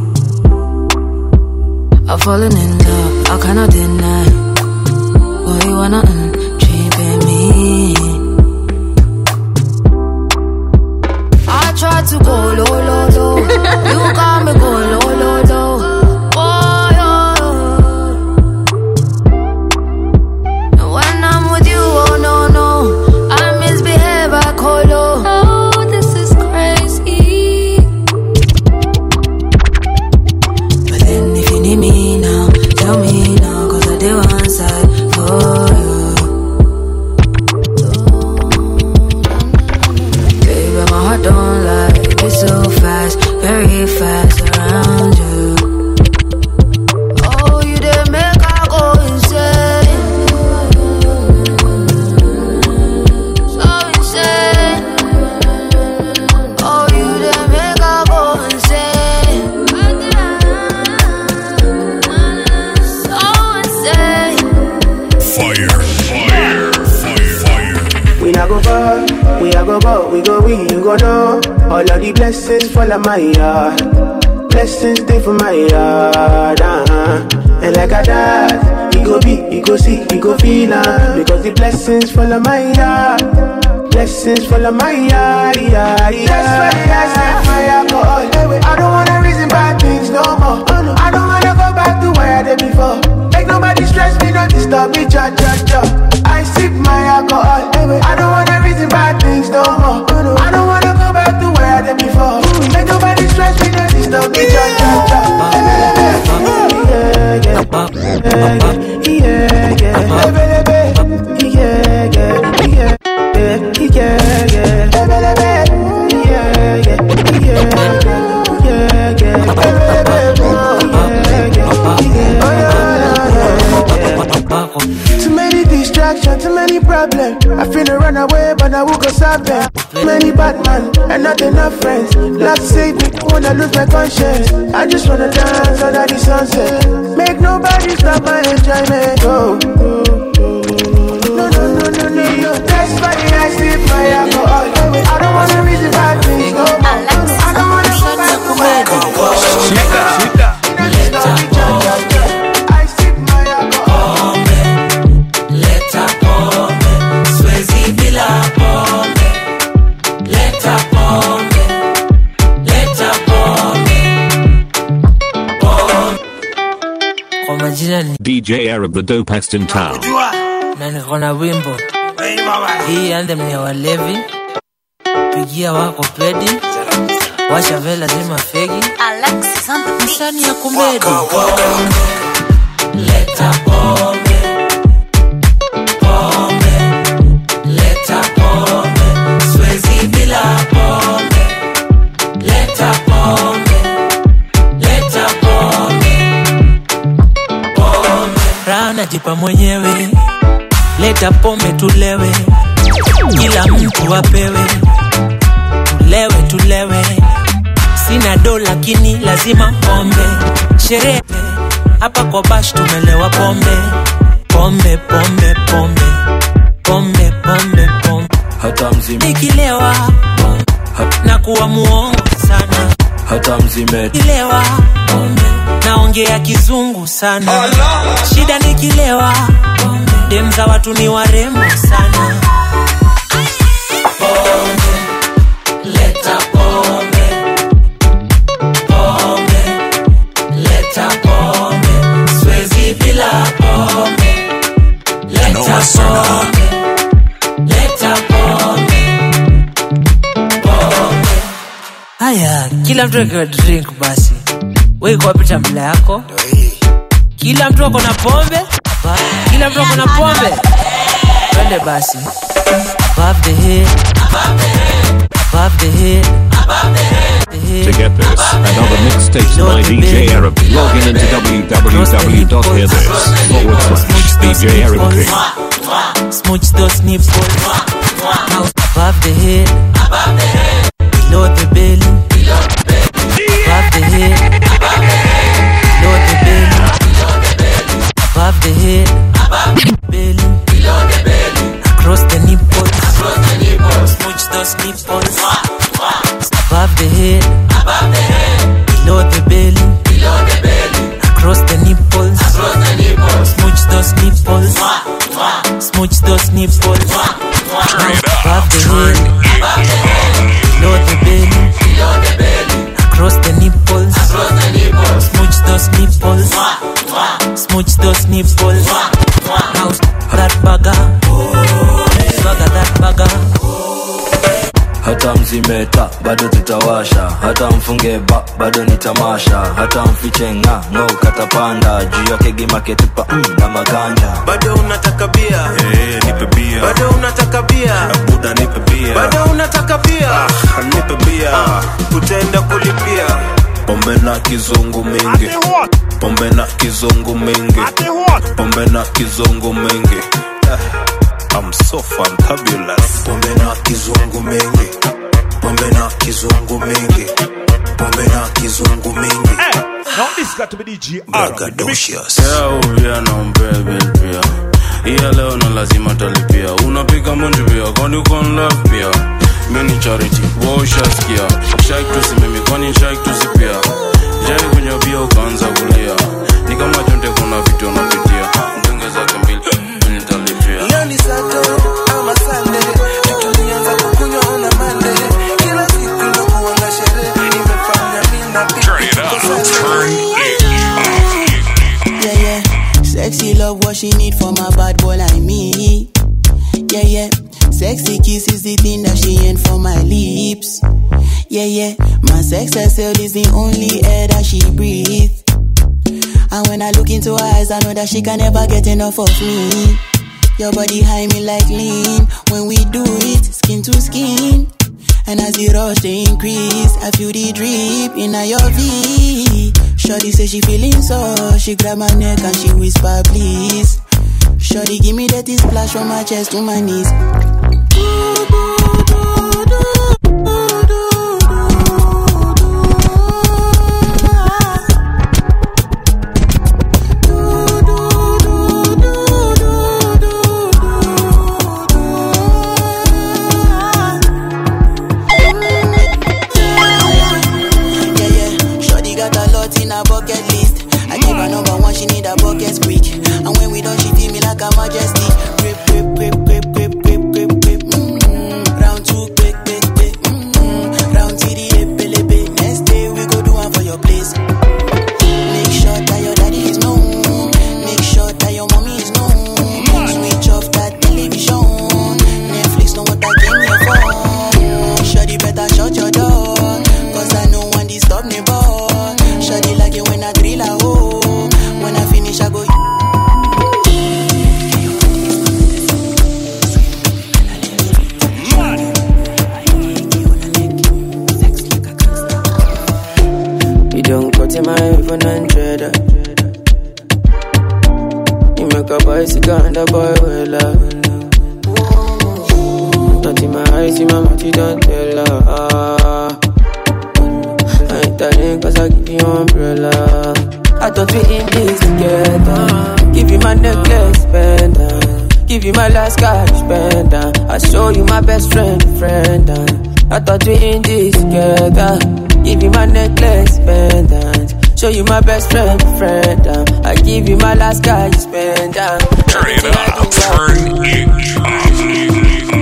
I've fallen in love, I cannot deny. Boy, you wanna mm, dream me. I try to go low, low, low. You got me go low, low, low. Oh, yeah. And when I'm with you, oh no, no, I misbehave, I call low. Oh, this is crazy. But then if you need me now, tell me now, cause I do one side for you. Baby, my heart don't lie, it's so fast, very fast around you. Oh, you did make I go insane, so insane. Oh, you did make I go insane, so insane. Fire, fire, fire, fire. We not go far, we a go go, we go we, you go know. All of the blessings fall on my yard, blessings stay for my yard, uh-huh. And like a dad, he go be, he go see, he go feel uh, because the blessings fall on my yard, blessings fall on my yard, yeah, yeah. That's why I set my alcohol. I don't wanna reason bad things no more. I don't wanna go back to where I did before. Make nobody stress me, not disturb me, cha cha cha. I sip my alcohol. I don't wanna reason bad things no more. I don't wanna go back to where I did before. Make nobody stress me, not disturb me, cha cha cha. Yeah, yeah, yeah, yeah, too many distractions, too many problems. I finna run away, but I will go solve them. Many bad men and not enough friends. Love save me, wanna lose my conscience. I just wanna dance under the sunset. Make nobody stop my enjoyment. Oh, no, no, no, no, no, no. That's why I sip my alcohol. I don't wanna reason bad things no more. I don't wanna go back to where I sip my alcohol. Leta pombe, siwezi bila pombe. Leta pombe, leta pombe, pombe. Kwa majina ni D J Arab, the dopest in town. na niko na wimbo hii anthem ni ya walevi. Pigia wako pedi, washa vela zima fegi, msani ya kumedi. Leta pombe, pombe, leta pombe, siwezi bila pombe. Leta pombe, leta pombe, pombe. Rana jipa mwenyewe, leta pombe tulewe. kila mtu apewe, tulewe tulewe, sina do lakini lazima pombe, sherehe hapa kwa bash tumelewa pombe, pombe pombe pombe pombe pombe pombe, hata mzime nikilewa na kuwa muongo sana, hata mzime nikilewa naongea kizungu sana, shida nikilewa dem za watu ni warembo sana. Pombe, leta pombe, pombe, leta pombe, siwezi bila pombe, leta pombe, leta pombe, pombe. Haya, kila mtu akiwa drink basi, wewe kwa pita mbele yako, kila mtu ako na pombe, kila mtu ako na pombe, twende basi. Above the head, above the head, above the head. To get this and other mixtapes by D J Arab, log in into w w w dot hear this forward slash D J Arab King. Smooch those nipples. Now above the head, above the head, below the belly, below the belly, above the head, above the head, below the belly, below the belly, above the head, above the belly, below the belly, across the nipples, across the nipples, smooch those nipples. Above the head, above the head, below the belly, below the belly, across the nipples, across the nipples, smooch those nipples, smooch those nipples. Above the head, above the head, below the belly, below the belly, across the nipples, across the nipples, smooch those nipples, smooch those nipples. Now that bagger, swagger that bagger. hata mzimeta bado tutawasha, hata mfunge ba bado ni tamasha, hata mfiche nga ngo katapanda juu yake gimaketupa mm, na maganja. Bado unataka bia, eh nipe bia. Bado unataka bia, abuda nipe bia. Bado unataka bia, ah, nipe bia. ah, utaenda kulipia. Pombe na kizungu mingi, pombe na kizungu mingi, pombe na kizungu mingi. I'm so fantabulous. Pombe na kizungu mingi, pombe na kizungu mingi, pombe na kizungu mingi. Hey, now this got to be D J Bragadocious. Yeah, uria na mbebe pia. Iya leo na lazima talipia. Unapika munju pia, kwani uko in love pia. Mini charity, wow shaskia. Shake tu si mimi, kwani shake tu si pia. Jai kunywa pia ukaanza kulia. Ni kama chonte kuna vitu unapitia. Mtengeza kembili, mini talipia. Leo ni Sato, ama Sunday, tulianza kukunywa on a Monday. Kila siku ndo kuanga sherehe, nimefanya mimi na pia. Turn it up, turn it up. Yeah, yeah, sexy love what she need from a bad boy like me. Yeah, yeah, sexy kiss is the thing that she ain't for my lips. Yeah, yeah, my sex herself is the only air that she breathes. And when I look into her eyes, I know that she can never get enough of me. Your body high me like lean. When we do it, skin to skin. And as the rush they increase, I feel the drip in your V. Shorty say she feeling so, she grab my neck and she whisper please. Shorty give me that splash from my chest to my knees. Majesty, grip, grip, grip, grip, grip, grip, grip, grip. Mm-hmm. Round two, quick, quick, quick. Mm-hmm. Round three, epelebe. Next day we go do one for your place. Make sure that your daddy is known. Make sure that your mommy is known. Switch off that television. Netflix know what I came here for. Shorty better shut your door, cause I know one disturb me, boy. Shorty like it when I drill a hole. When I finish I go. My even hundred. You make a bicycle and a boy will love. Not in my eyes, in my mouth, you don't tell her. I ain't telling cause I give you umbrella. I thought we in this together. Give you my necklace, pendant. Give you my last cash, pendant. I show you my best friend, friend. I thought we in this together. Give you my necklace, pendant. Show you my best friend, friend. I give you my last cash, pendant. Turn it up, turn it up.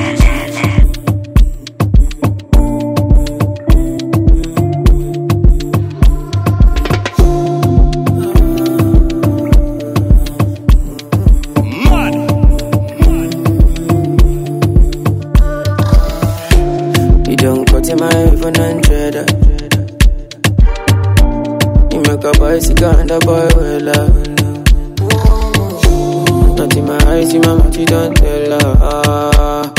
My iPhone hundred. You make a boy sick and a boy well. Not in my eyes, in my mouth, you don't tell her.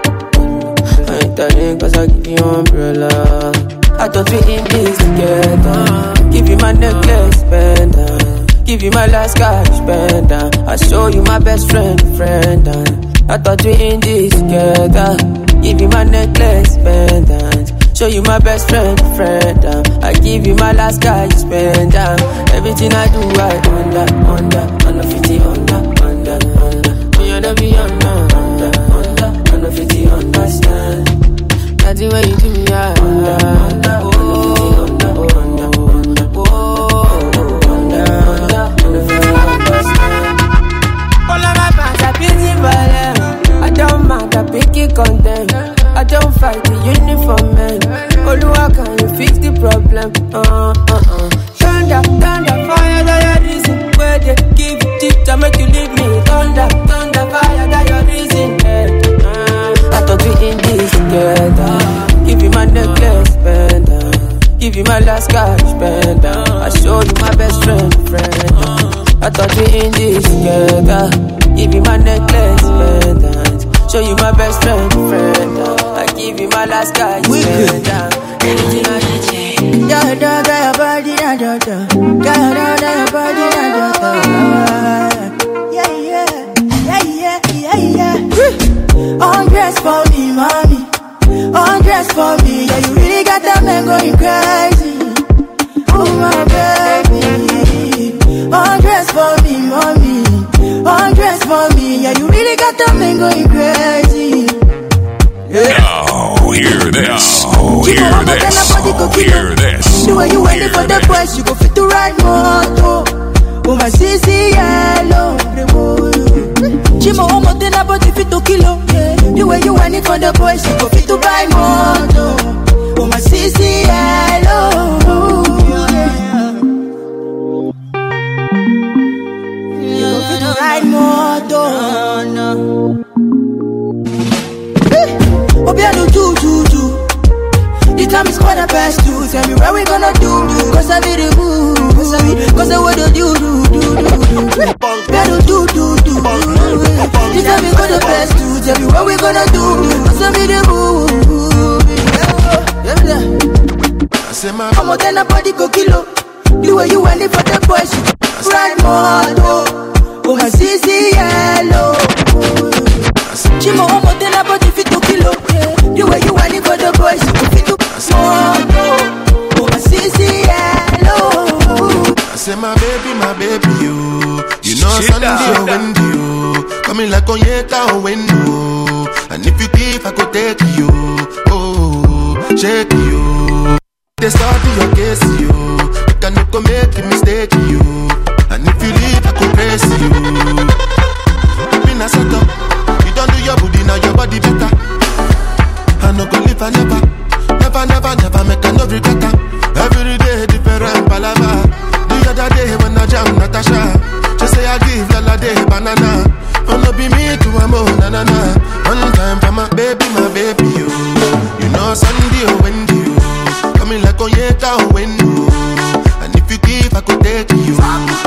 I ain't telling cause I give you umbrella. I thought we in this together. Give you my necklace, pendant. Give you my last cash, pendant. I show you my best friend, friend. I thought we in this together. Give you my necklace, pendant. Show you my best friend, friend. I give you my last cash, pendant. Everything I do, I under, under, under fifty, under, under, under. Me under be under, under, under, under fifty, understand. Nothing when you do me, I under, under, oh, under, oh, under, under, oh, under, under, under fifty, understand. All of my fans are busy for them. I don't mind, I pick it content. I don't fight the uniform man. Oluwa, can you fix the problem? Uh, uh, uh. Thunder, thunder, fire, that your reason. Where they give it cheap to make you leave me. Thunder, thunder, fire, that your reason. Yeah. Uh, I thought we in this together. Give you my necklace, pendant. Give you my last cash, pendant. I show you my best friend, friend. I thought we in this together. Give you my necklace, pendant. Show you my best friend, friend. I give you my last guy, friend. Anything I need. Da da da your body, da da da. Da da da your body, da da da. Yeah yeah, yeah yeah, yeah yeah. Undress for me, mommy. Undress for me, yeah you really got that man going crazy. Oh my baby. Undress for me, mommy. Undress for me, yeah you really got that man going crazy. Yeah. Now, hear this. Now, hear this. Hear this. The way you waiting for the boys, you go fit to ride moto. Oh my sissy yellow. Chimo omo tena body fit to kilo. The way you waiting for the boys, you go fit to ride moto. Oh my sissy yellow. You go fit to ride moto. Obiano do do do. The time is quarter past two. Tell me what we gonna do, do. Cause I be the boo. Cause I what do do do do do do. Obiano do do do. The time is quarter past two. Tell me what we gonna do, do. Cause I be the boo. I'm a ten body go kilo. The way you want it for the boys. Ride moto. Oh my sissy yellow. Chimo omo ten body fit to kilo. The way you want it for the boys, you fit to moto. Oh my sissy yellow. I say my baby, my baby, you. You know Sunday or windy, you. Coming like Onyeka or window. And if you give, I could take you. Oh, shake you. They start your case, you. You can go make a mistake, you. And if you leave, I could praise you. Been a set up. You don't do your booty, now your body better. I no go live, I never, never, never, never make a no regret. Every day different palava. The other day when I jam Natasha, she say I give Lala day banana. Oh no be me to a mo na na na. One time for my baby, my baby you. You know Sunday or windy you. Coming like Onyeka or window. And if you give, I could take you.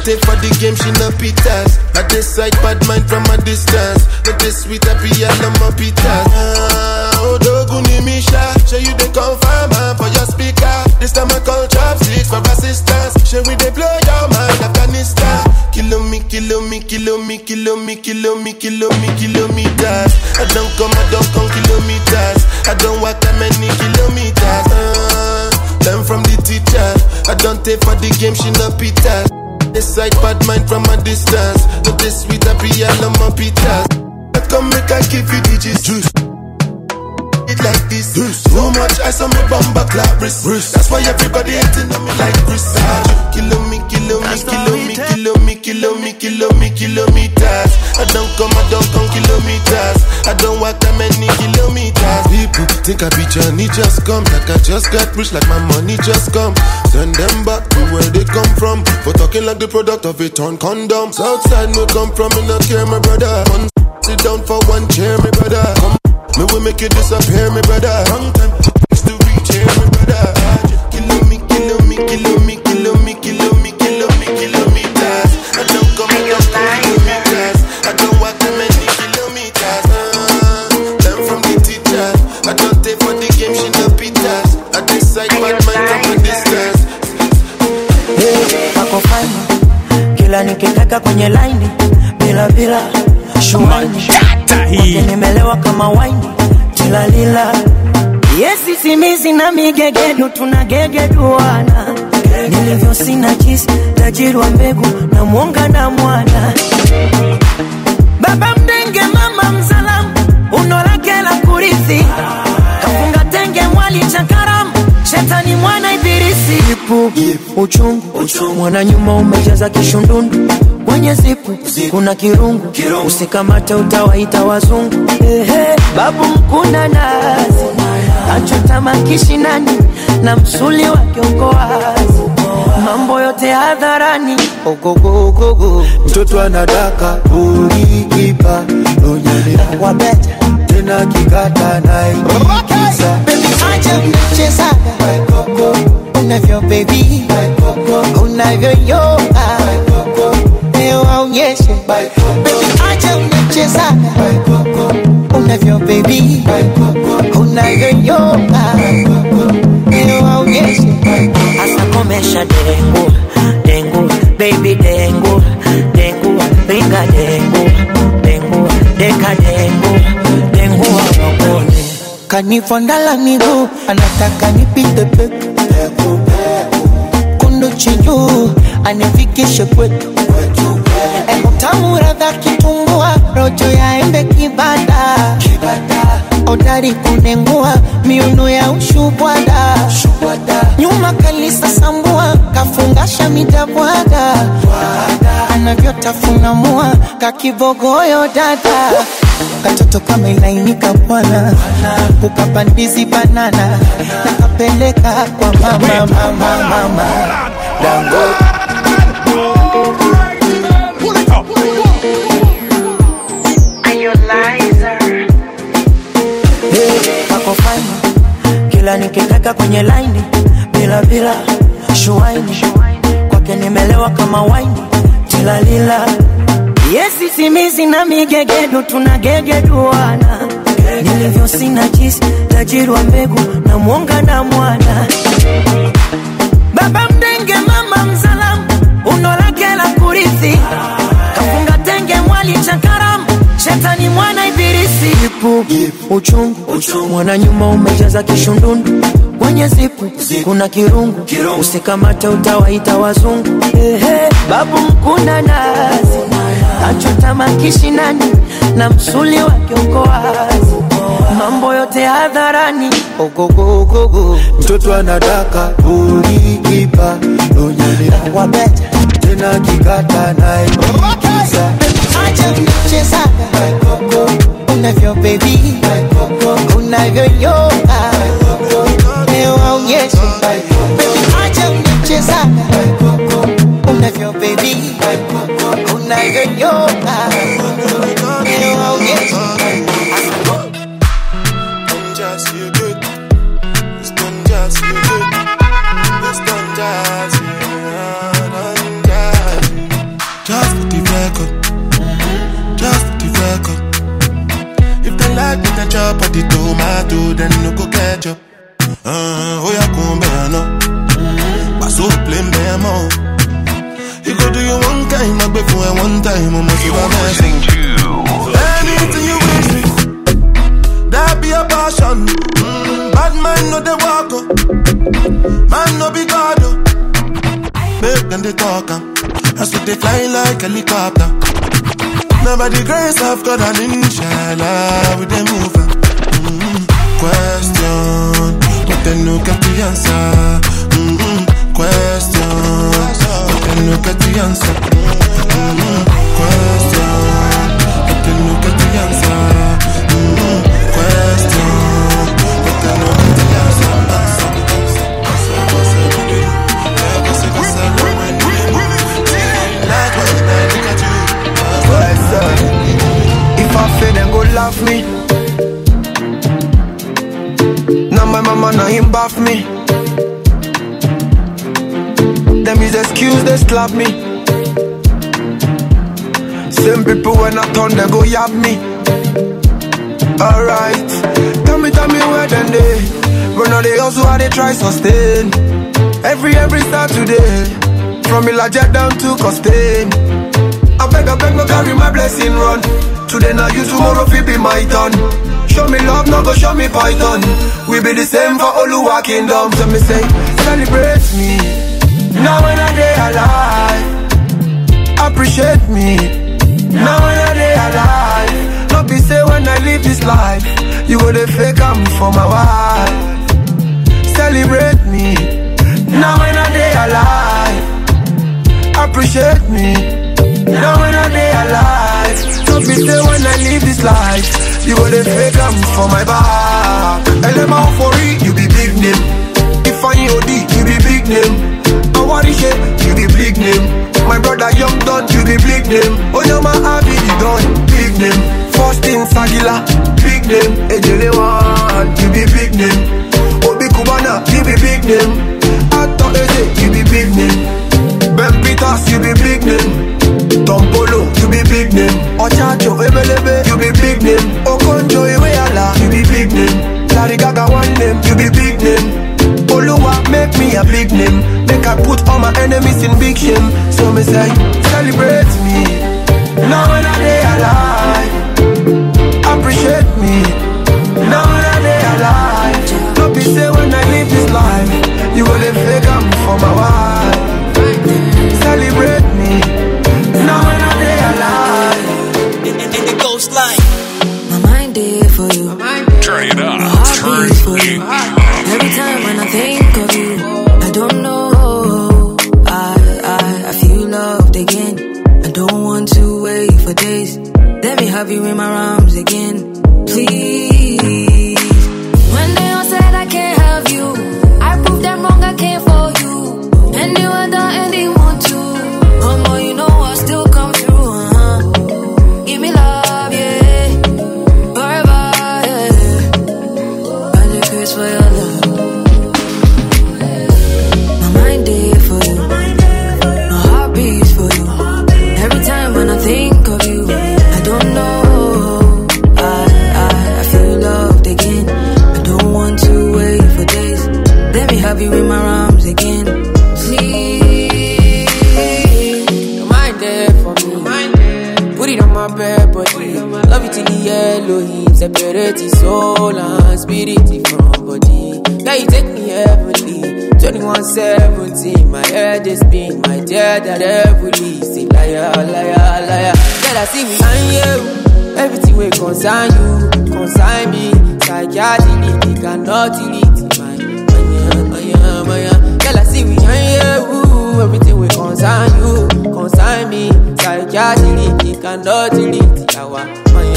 take for the game, she no pitas. I decide bad mind from a distance. But this sweet happy, I love my pitas. Ah, oh, Doguni Misha, show you the confirm for your speaker. This time I call chopsticks for assistance. Show we they blow your mind, Afghanistan. Kilo me, kilo me, kilo me, kilo me, kilo me, kilo me, kilometers. I don't come, I don't come kilometers. I don't walk that many kilometers. Uh, learn from the teacher. I don't take for the game, she no pitas. Decide bad mind from a distance. But this sweet happy, I love my pitas. I come make I give you digits. Juice. It like this. Juice. So much ice on my bumper clap wrist. That's why everybody hating on me like Chris. Kilo me, kilo me, kilo me, kilo me, kilo me, kilo me, kilometers. I don't come, I don't come kilometers. I don't walk that many kilometers. People think I be Johnny just come. Like I just got rich, like my money just come. Send them back to where they come from. For talking like the product of a torn condom. Southside no come from, me not care, my brother. One, sit down for one chair, my brother. Come, me will make you disappear, my brother. Long time to reach here, my brother. Kilo me, kilo me, kilo me, kilo me, kilo me, kilo me, kilometers. I don't come, I don't come kilometers. I don't walk that many kilometers. Uh, learn from the teacher. I don't take for the game, she no pitas. I decide bad mind from a distance. Pako fine, kila nikitaka kwenye line, bila bila shumaini, wake nimelewa kama wine, tilalila. Yesi simizi na migegedu, tunagegeduana. Nilivyo sina jisi, tajiri wa mbegu, na mwonga na mwana. Baba mdenge mama mzalamu, unolake la kurithi. Kafunga tenge mwali chakaramu, shetani mwana ibilisi. Ipu, uchungu, mwana nyuma umejaza kishundundu. Mwenye zipu, kuna kirungu, usikamate utawaita wazungu. Ehe, babu mkuna nazi, achota makishi nani, na msuli wa kiongo wazi. Mambo yote hadharani, ogogo ogogo. Mtoto anadaka, ulikipa, nonyelea wabeta. Tena kikata na ikiza. Baby acha mchezaga, unavyo baby, unavyo yoga. Leo aonyeshe, baby acha mchezaga, unavyo baby, unavyo yoga. Leo aonyeshe. Asa komesha dengu, dengu, baby dengu, dengu, ringa dengu, dengu, deka dengu, dengu wakone. Kanifondala miguu, anataka nipite peku. Kundu chinju, anifikishe kwetu. Eko tamu radha kitumbua, rojo ya embe kibada. Odari kunengua, miuno ya ushubwada. Nyuma kalisa sambua, kafungasha midabwada. Anavyotafuna mua, kakibogoyo dada. Katoto kama ilainika bwana, kukapandizi banana, nakapeleka kwa mama, mama, mama. Dango Pako fine, kila nikitaka kwenye line, bila bila shuaini, kwake nimelewa kama wine, tilalila. Yesi simizi na migegedu, tunagegeduana. Nilivyo sina jisi, tajiri wa mbegu, na mwonga na mwana. Baba mdenge mama mzalamu, unolake la kurithi. Kafunga tenge mwali chakaramu, shetani mwana ibilisi. Ipu, uchungu, mwana nyuma umejaza kishundundu. Mwenye zipu, kuna kirungu, usikamate utawaita wazungu. Ehe, babu mkuna nazi, achota makishi nani, na msuli wa kiongo wazi. Mambo yote hadharani, ogogo ogogo. Mtoto anadaka, ulikipa, nonyelea wabeta. Tena kikata na ikiza. Acha mchezaga, unavyo baby, unavyo yoga. Leo aonyeshe, baby acha mchezaga, unavyo baby, unavyo yoga. Leo aonyeshe. Just you good. It's done just you good. It's done just you. Done just. like me to chop at the tomato, then no go ketchup. Uh, oh yeah, come bear no. But so plain bear more. You go do you one time, I before one time, I'm not You're listening to anything you wish. That be a passion. Mm, bad man no they walk up. Man no be God. Make them they talk. That's what they fly like helicopter. Now by the grace of God and inshallah we they move. Mm-hmm. Question, but they no get the answer. Mm-hmm. Question, but they no get the answer. Mm-hmm. Question, but they no get the answer. Mm-hmm. Question, but they no get the answer. If I fail, then go laugh me. Now my mama, now him bath me. Them is excuse, they slap me. Same people when I turn, they go yap me. Alright, tell me, tell me where then they. But now they also how they try sustain. Every, every Saturday, from Ilaja down to Costain. I beg, I beg, no carry my blessing run. Today now you, tomorrow fi be my turn. Show me love, no go show me python. We be the same for Oluwa kingdom. So me say, celebrate me. Now when I day alive, appreciate me. Now when I day alive, not be say when I live this life, you go the fake I'm for my wife. Celebrate me. Now when I day alive, appreciate me. Now when I day alive, don't be say when I live this life, you go the fake I'm for my back. L M O for it, you be big name. If I O D, you be big name. Awarishe, you be big name. My brother Young Don, you be big name. Oyama Abi, you done, big name. First in Sagila, big name. Ejelewan, you be big name. Obi Kubana, you be big name. Ato Eze, you be big name. Ben Peters, you be big name. Tom Polo, you be big name. Ochacho, Ebelebe, you be big name. Okonjo, Iweala, you be big name. Larry Gaga, one name, you be big name. Oluwa, make me a big name. Make I put all my enemies in big shame. So me say, celebrate me. Now when I day alive, appreciate me. Now when I day alive, don't be say when I live this life, you will fake I'm for my wife. Celebrate me. Now when I day alive, in, in, in the ghost light. My mind there for you. Turn it up. My heart beats for you. Every time when I think of you, I don't know. I, I, I feel loved again. I don't want to wait for days. Let me have you in my arms again, please. When they all said I can't have you, I proved them wrong, I came for you. And you were the anyone to. Oh no, you know I still come through, uh-huh. Give me love, yeah. Forever, yeah. I just wish for your love. My mind there for you. My heart beats for you. Every time when I think of you, I don't know. I, I, I feel loved again. I don't want to wait for days. Let me have you in my arms again, please. Your mind there for me. Put it on my bed, body. Love you till the yellow heat. Separate the soul and spirit from body. Now you take me heavenly. twenty-one seventeen, my head is spin. My dear that heavily. Say liar, liar, liar. Girl, I see me and you. Everything will concern you, concern me. Psychiatry, they cannot delete my, my, my, my. Girl, I see me and you. Everything will concern you, concern me. Psychiatry, they cannot delete our, my, my,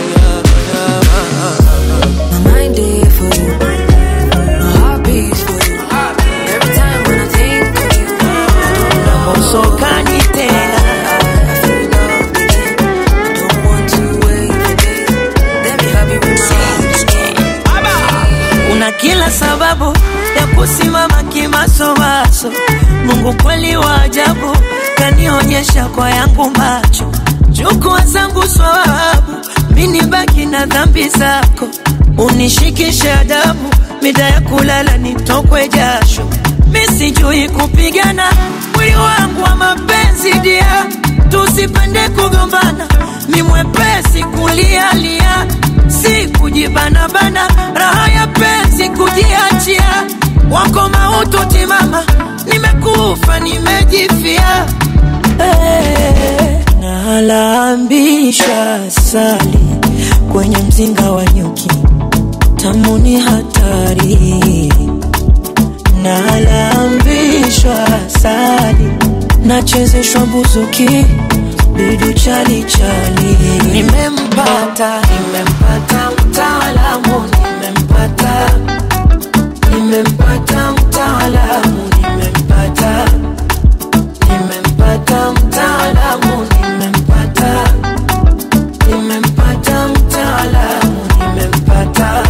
my. My mind there for you. My heart beats for you. Every time when I think of you, I don't know. I'm so canny. Kila sababu ya kusimama kimasomaso. Mungu kweli wa ajabu, kanionyesha kwa yangu macho. Chukua zangu swawabu, mini baki na dhambi zako. Unishikishe adabu, mida ya kulala nitokwe jasho. Misijui kupigana, mwili wangu wa mapenzi dia. Tusipende kugombana, mi mwepesi kulia lia. Si kujibana bana, raha ya penzi kujiachia. Wako mautu timama, nimekufa nimejifia. Hey, nalambisha sali kwenye mzinga wa nyuki, tamuni hatari. Nalambishwa sali, nachezeshwa buzuki, bidu chali chali. Nimempata, nimempata mtaalamu, nimempata. Nimempata mtaalamu, nimempata. Nimempata mtaalamu, nimempata. Nimempata mtaalamu, nimempata.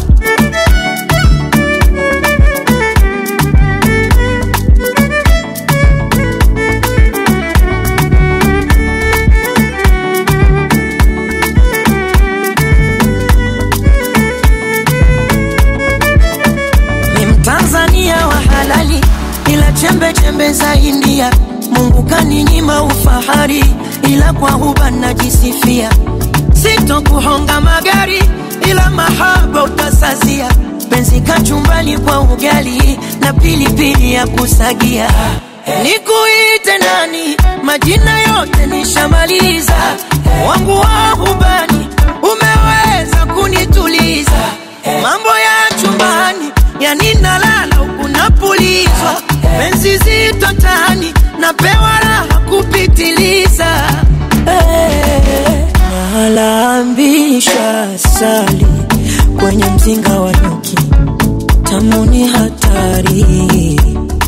Tanzania wa halali, ila chembe chembe za India. Mungu kaninyima ufahari, ila kwa huba najisifia. Sito kuhonga magari, ila mahaba utasazia. Penzi kachumbani kwa ugali, na pilipili ya kusagia. Nikuite nani, majina yote nishamaliza. Wangu wa hubani, umeweza kunituliza. Mambo ya chumbani, yani nalala huku napulizwa. Penzi zito tani, napewa raha kupitiliza. Hey, nalambisha sali kwenye mzinga wa nyuki, tamuni hatari.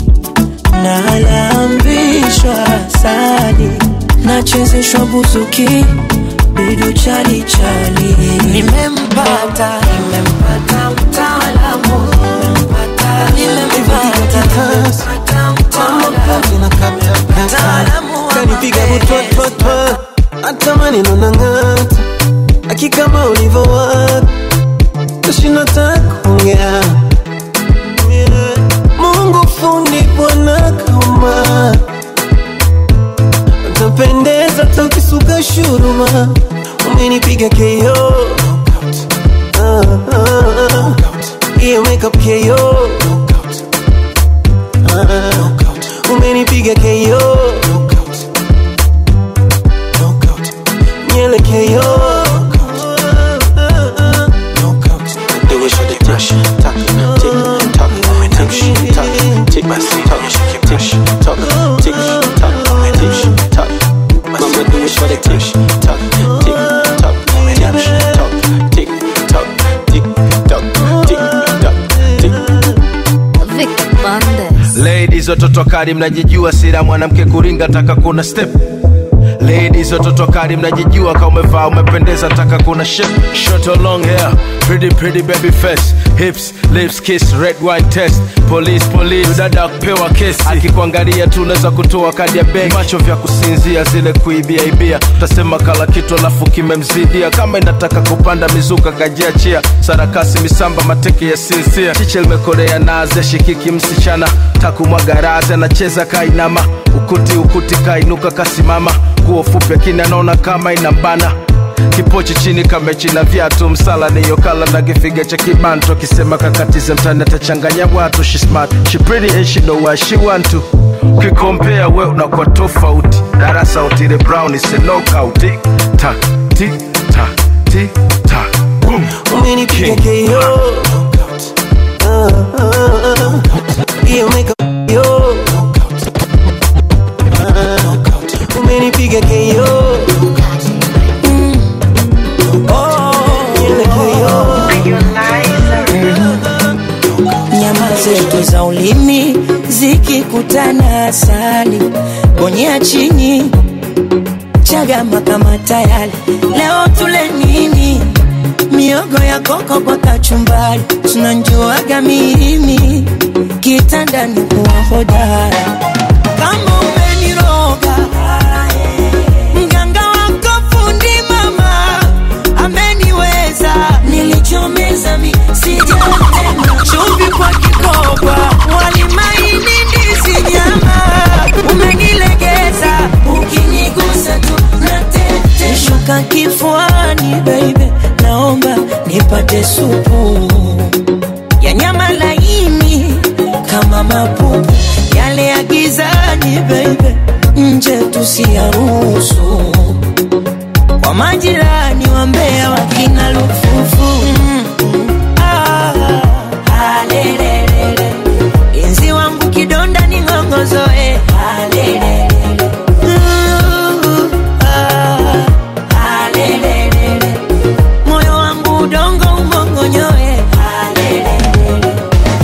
Nalambishwa sali, nachezeshwa buzuki, bidu chali chali. Nimempata, nimempata mtaalamu, nimempata. Nimempata, mtaalamu, kanipiga butwatwatwa, hata maneno nang'ata. Hakika kama ulivyo wako, kushinda takuongea. Mungu fundi bwana kama utapendeza tukisuka shuruma. Umenipiga K O, ah, ah, ah. Iyo makeup K O, ah, umenipiga K O, nyele K O. Do it for the touch, talk, tick, talk, tick, talk, tick, my sweet talk, tick, talk, tick, talk, tick, talk. Mama do it for the tick, talk, tick, talk, tick, talk, tick, talk, tick, talk, tick, talk, tick. Vic Bandes. Ladies watoto kari mnajijua, sira mwanamke kuringa taka kuna step. Ladies watoto kari mnajijua, kama umevaa umependeza taka kuna shape. Short or long hair, pretty pretty baby face, hips, lips, kiss, red wine test. Police police, dada kupewa kesi. Akikuangalia tu unaweza kutoa kadi ya benki. Macho vya kusinzia zile kuibia ibia. Utasema kala kitu alafu kimemzidia. Kama inataka kupanda mizuka kajiachia. Sarakasi misamba mateke ya sinsia. Chiche limekorea naze shikiki msichana. Taku mwagaraze anacheza kainama. Ukuti ukuti kainuka kasimama. Kuo fupi akini anaona kama inambana. Kipochi chini kamechi na viatu. Msala ni yokala na kifiga cha kibanto. Kisema kakatize mtani atachanganya watu. She smart, she pretty and she know what she want to. Kikompea we unakuwa tofauti. Darasa utile brown is a knockout. Tick tack, tick tack, tick tack, boom. Umenipiga K O, ah, ah, ah. Iyo makeup K O, ah, umenipiga K O. Nyama zetu za ulimi zikikutana asali, bonyea chini, chagama kama tayari. Leo tule nini? Miogo ya koko kwa kachumbari. Tunanjuaga mimi kitandani kuwa hodari. Kama umeniroga, mganga wako fundi mama ame nipate supu ya nyama laini kama mapupu yale ya gizani baby, nje tusiyaruhusu kwa majirani wa Mbeya wakina lufufu. mm. ah, alelelele inzi wangu kidonda ni ngongozoe. Alelelele uh, ah, alelelele moyo wangu udongo umongonyoe. Alelelele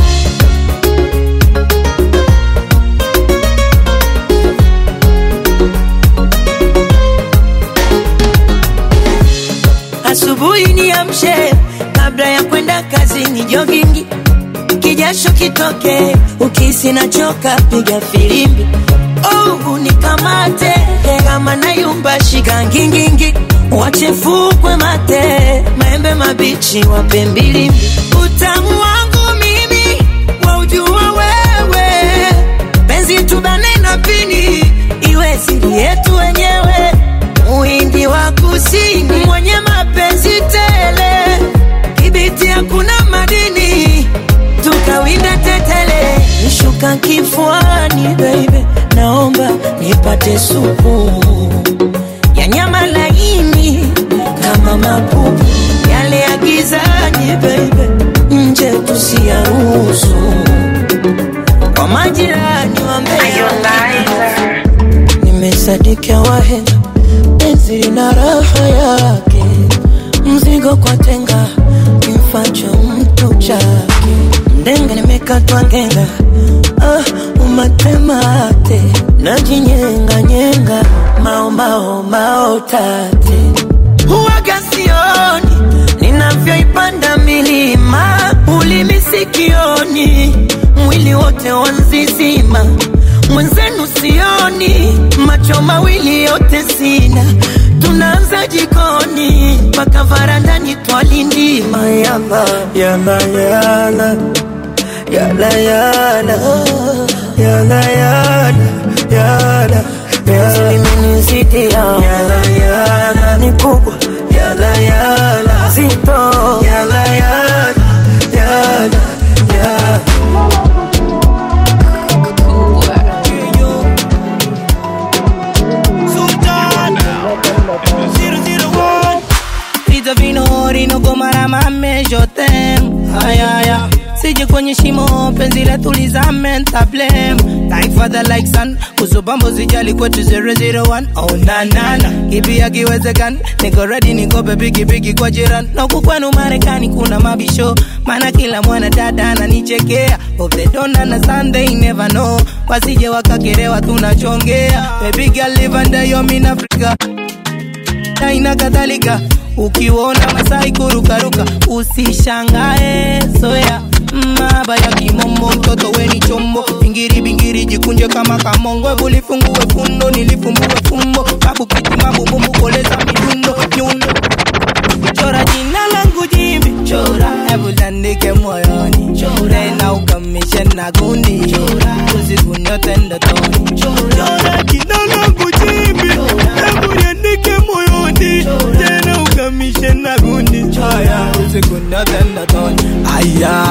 asubuhi niamshe kabla ya kwenda kazini, jogging kijasho kitoke, ukisi na choka piga filimbi. Oh, unikamate kama nayumba shika ngingingi, wachefukwe mate maembe mabichi wape mbili. Utamu wangu mimi waujua wewe, penzi tubane na pini iwe siri yetu wenyewe. Muhindi wa kusini mwenye mapenzi tele, kibiti hakuna madini tukawinda tetele. Nishuka kifuani baby, naomba nipate supu ya nyama laini kama mapupu yale ya gizani baby, nje tusiyaruhusu kwa majirani wa Mbeya. Nimesadikia wahenga penzi na raha yake, mzigo kwa tenga kimfacho mtu chake. Ndenga nimekatwa ngenga, ah, umatemate najinyenga nyenga, mao mao mao tate. Huwaga sioni ninavyoipanda milima, ulimi sikioni, mwili wote wanzizima. Mwenzenu sioni, macho mawili yote sina, tunaanza jikoni mpaka varandani twalindima. Yala yala yala yala yala yala yala yala imenizidi yala yala ni kubwa yala yala zito yala yala yala yala. Vino goma la mame jotem aya aya sije kwenye shimo penzi letu lizame ntablem like father like son kuzubambo zijali kwetu zero zero one. Oh na na na kipi yakiwezekana, niko ready niko baby kipiki kwa jiran na huku kwenu Marekani kuna mabisho, maana kila mwana dada ananichekea. Of they don't understand they never know, wasije wakakerewa tunachongea. Baby girl live under your mean Africa na ina kadhalika. Ukiona Masai kurukaruka usishangae, soya maba ya kimombo, mtoto weni chombo. Bingiri bingiri jikunje kama kamongo, ebu lifungue fundo nilifumbue fumbo. Babu kiti mabu bumbu koleza midundo nyundo. Chora jina langu jimbi, chora ebu landike moyoni, chora na ukamishe na gundi, chora usiku nyote ndotoni. Chora jina langu jimbi, ebu landike moyoni, tena ukamishe na gundi, chora usiku nyote ndotoni. Aya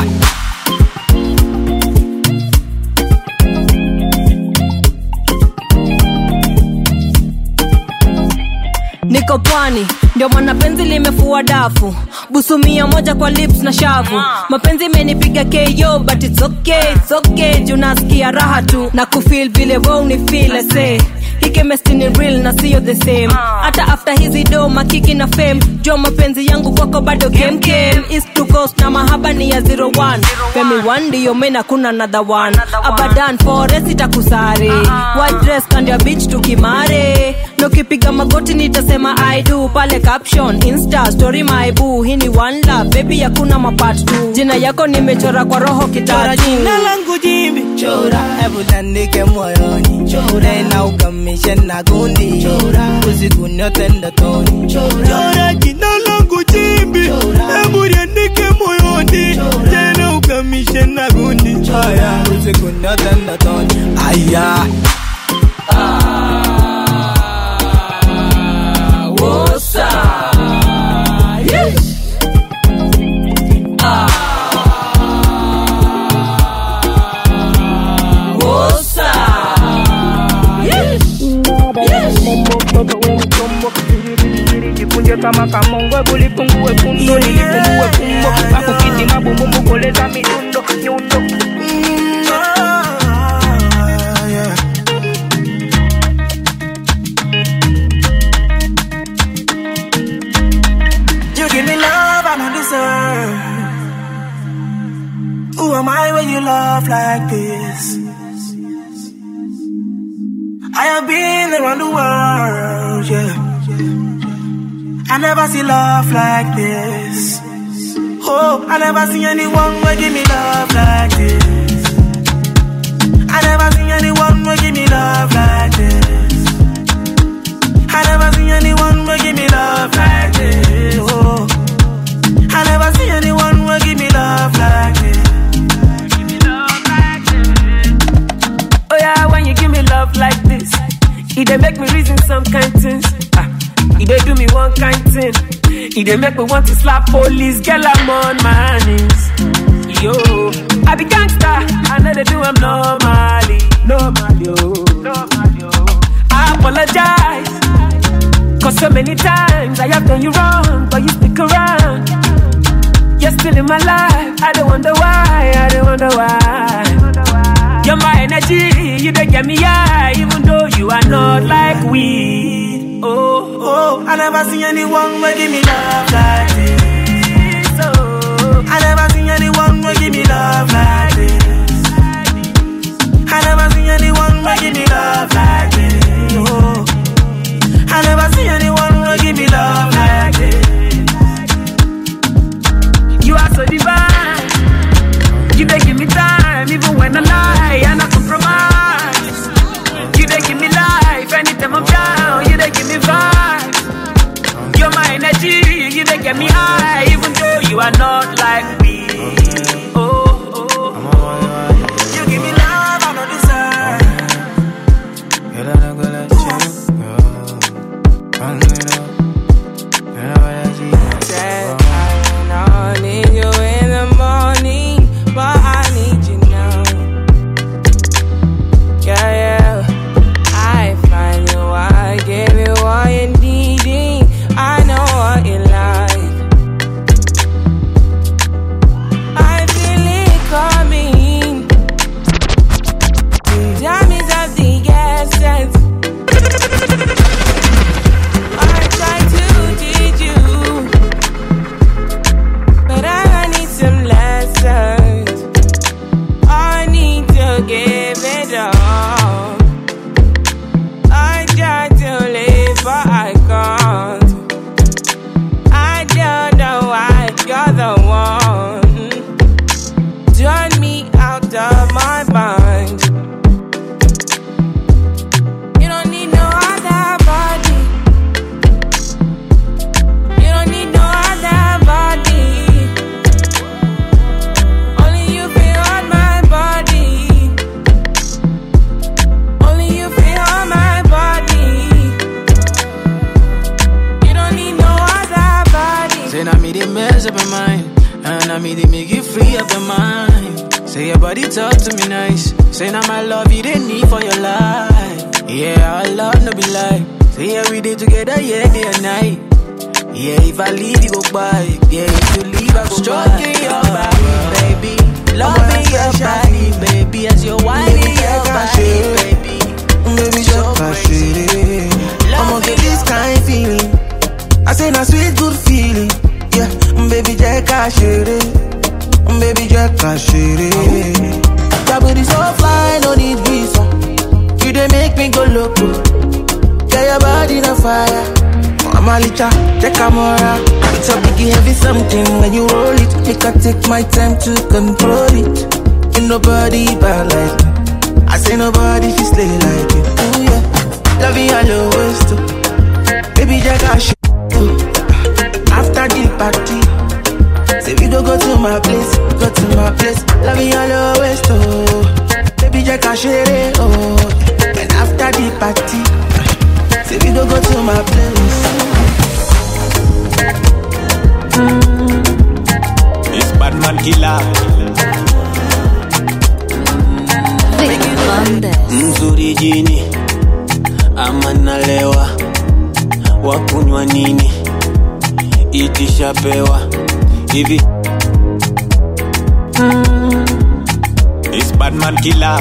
niko pwani, ndio maana penzi limefua dafu, busu mia moja kwa lips na shavu. Mapenzi imenipiga K O but it's okay, it's okay. Junasikia raha tu na kufeel vile wewe unifeel. I say hii chemistry ni real na sio the same. Hata after hizi do makiki na fame, jo mapenzi yangu kwako bado game game. East to coast na mahaba ni ya zero one. Femi one ndio mena kuna another one. Abadan forest itakusare, white dress kando ya beach tukimare. No kipiga magoti nitasema I do, pale caption insta story my boo. Hii ni one love baby hakuna mapart two. Jina yako nimechora kwa roho kitatu. Jina langu jimbi, chora ebu landike moyoni, chora na ukamishe na gundi, chora usiku nyote ndotoni. Chora jina langu jimbi, ebu landike moyoni, tena ukamishe na gundi, chora usiku nyote ndotoni. Aya ah, wosa yes kama kamongo bulipungue pundo nilipungue pumbo bakukiti mabumbu koleza midundo nyundo. You give me love I don't deserve. Who am I when you love like this? I have been around the world, yeah. I never see love like this. Oh, I never see anyone who give me love like this. I never see anyone who give me love like this. I never see anyone who give me love like this. Oh, I never see anyone who give me love like this. Oh yeah, when you give me love like this, it dey make me reason some kind things. Ah, it dey do me one kind thing. It dey make me want to slap police. Girl, I'm on my knees. Yo, I be gangsta, I know they do I'm normally, normally, oh, normally, oh. I apologize, cause so many times I have done you wrong, but you stick around. You're still in my life, I don't wonder why, I don't wonder why. You're my energy, you don't get me high, even though you are not like we. Oh, oh, I never see anyone who give me love like this. Oh, I never see anyone who give me love like this. I never see anyone who give me love like this. Oh, I never see anyone who give me love like this. You are so divine. You dey give me time, even when I lie and I compromise. You dey give me life, anytime I'm down. You dey give me vibes. You're my energy, you dey get me high, even though you are not like me. Oh, oh, you give me love, I don't deserve. Girl, I'm not gonna let you go. I'm gonna, I'm gonna let you go. Said I don't need you in the morning, but I need you now. Yeah, yeah. I find you, I give you all you needing. I know what you like. I feel it coming. Time is of the essence. I try to teach you, but I need some lessons. I need to give it all. I try to live, but I can't. I don't know why you're the one. Turn me out of my mind. You don't need no other body. You don't need no other body. Only you feel on my body. Only you feel on my body. You don't need no other body. Say now me they mess up my mind, and I me they make you free up your mind. Say your body talk to me nice. Say now my love you didn't need for your life. Yeah, our love no be lie. Say yeah we did together, yeah day and night. Yeah, if I leave you go by. Yeah, if you leave I go stroking your body, baby. Loving your body, baby. As you're whining your body, baby. Baby, just cash it. I'ma get this kind feeling. I say na sweet good feeling. Yeah, baby, just cash it. Baby, just cash it. Your body so fly, no need visa. You dey make me go loco. Yeah, your body on fire. I'm a licha, check camera. It's a biggie heavy something when you roll it. Make I take my time to control it. Ain't nobody bad like me. I say nobody fi slay like you. Ooh yeah, love you all always too. Baby, just cash it. After the party, say we go go to my place, go to my place. Love you all always too. Baby, just cash it. Oh, and after the party, say we go go to my place. It's Batman Killer. Mzuri jini ama nalewa, wakunywa nini? itishapewa hivi. Mm. It's Batman killer.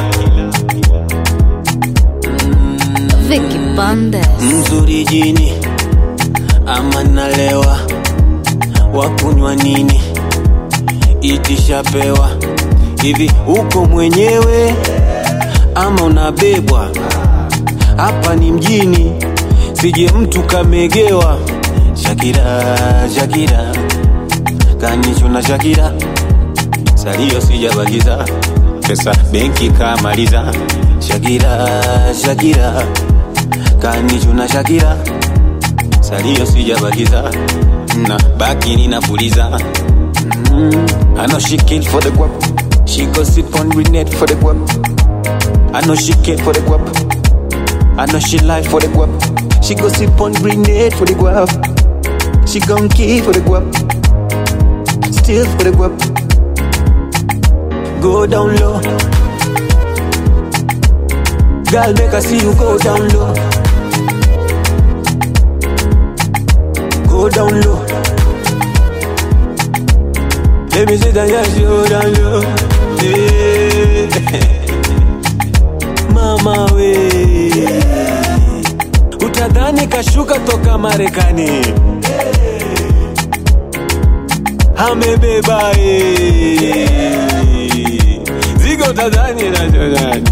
Vicky Bandes. Mzuri jini ama nalewa, wakunywa nini itishapewa hivi. Uko mwenyewe ama unabebwa? Hapa ni mjini, sije mtu kamegewa. Shakira, Shakira, kanicho na Shakira, salio sijabagiza, pesa benki kamaliza. Shakira, Shakira, kanicho na Shakira, salio sijabagiza, na baki ninapuliza. Mm. I know she kill for the guap, she go sip on grenade for the guap. I know she kill for the guap, I know she lie for the guap. She go sip on grenade for the guap, she gon' kill for the guap, still for the guap. Go down low, girl, make I see you go down low. Go down low, let me see that yes, you go down low. Yeah. Mama we, utadhani kashuka toka Marekani, amebeba zigo, utadhani na Jordan.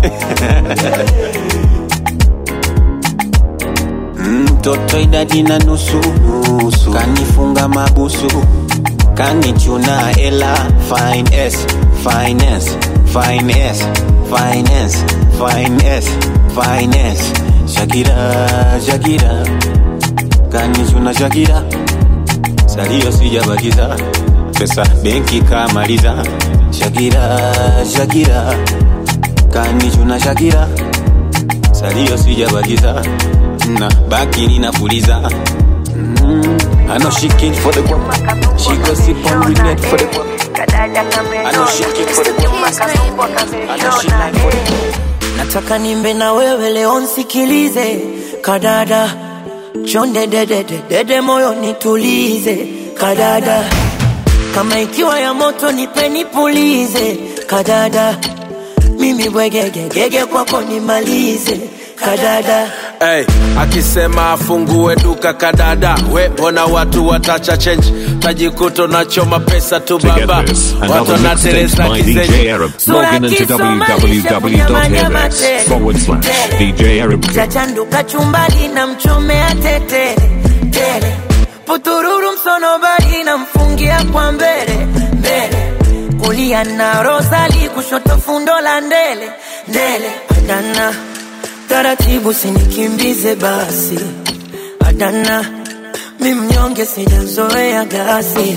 Mtoto idadi na nusu, nusu kanifunga mabusu, kanichuna ela. Finance, finance, finance, finance, finance, finance. Shakira, Shakira, kanichuna Shakira, salio sijabagiza, pesa benki kamaliza. Shakira, Shakira, kanichuna Shakira, salio sijabagiza, na baki ninapuliza. Mm. I know she kill for the guap, she go sip on grenade for the guap. I know she kill for the guap, I know she lie for the guap. Nataka nimbe na wewe leo nsikilize, kadada chonde dede dede moyo nitulize, kadada kama ikiwa ya moto nipe nipulize, kadada mimi bwegege gege kwako nimalize, kadada. Hey, akisema afungue duka kadada, we mbona watu watacha change, tajikuto na choma pesa tu baba, watu na teresa kizenji. Log in into www.headless forward slash DJ Arab. Chachandu kachumbali na mchomea tete tele, putururu msonobari na mfungia kwa mbele mbele, kulia na Rosali kushoto fundo la ndele ndele. Adana taratibu sinikimbize basi, adana mimi mnyonge sijazoea gasi.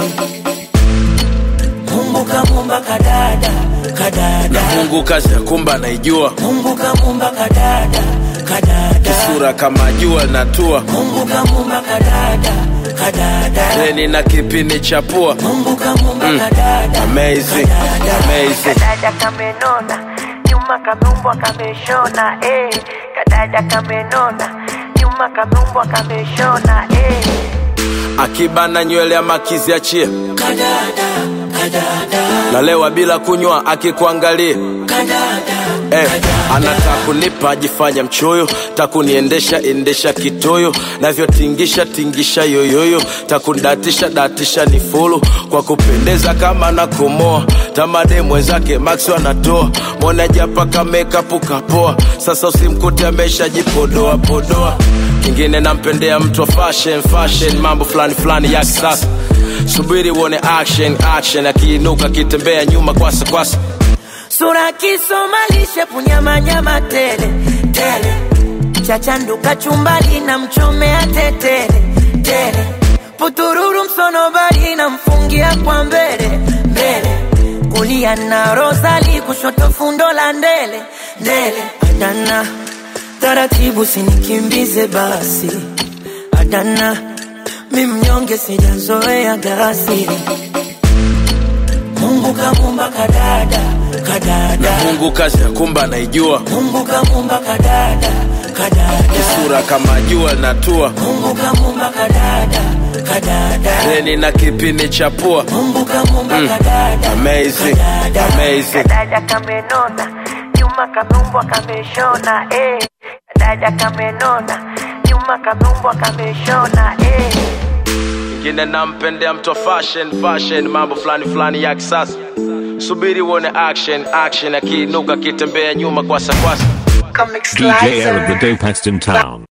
Mungu kamumba kadada kadada, Mungu kazi ya kumba naijua. Mungu kamumba kadada kadada, kisura kama jua natua. Mungu kamumba kadada kadada, Reni na kipini chapua. Mungu kamumba mm. kadada Amazing, kadada. amazing. Kadada kamenona, nyuma kameumba kameshona, eh. Kadada kamenona, nyuma kameumba kameshona, eh. Akibana nywele ama kiziachie, kadada kadada, nalewa bila kunywa akikuangalia, kadada. Eh, anataka kunipa ajifanya mchoyo, takuniendesha endesha kitoyo, navyotingisha tingisha yoyoyo, takundatisha datisha ni fulu, kwa kupendeza kama na kumoa, tamade mwenzake Max anatoa, mwana japa kameka puka poa, sasa usimkute amesha jipodoa podoa. Kingine nampendea mtu wa fashion fashion, mambo flani flani ya kisasa, subiri uone action action, akiinuka kitembea nyuma kwasa kwasa. Sura kisomalishe punyama nyama tele tele, chachandu kachumbali na mchomea tetele tele, putururu msonobari na mfungia kwa mbele mbele, kulia na Rosali kushoto fundo la ndele ndele. Adana taratibu sinikimbize basi, adana mimi mnyonge sijazoea gasi. Mungu kamumba kadada kadada, Mungu kazi ya kumba naijua. Mungu kamumba kadada kadada, kisura kama jua natua. Mungu kamumba kadada Reni na kipini chapua Mumbuka mumbuka mm. dada Amazing, amazing. Kadaja kamenona, nyuma kadumbwa kameshona, eh. Kadaja kamenona, nyuma kadumbwa kameshona, eh. Ingine nampendea mto fashion, fashion, mambo flani flani ya kisasa. Subiri uone action, action akiinuka kitembea nyuma kwasa kwasa. D J Arab, the dopest in town.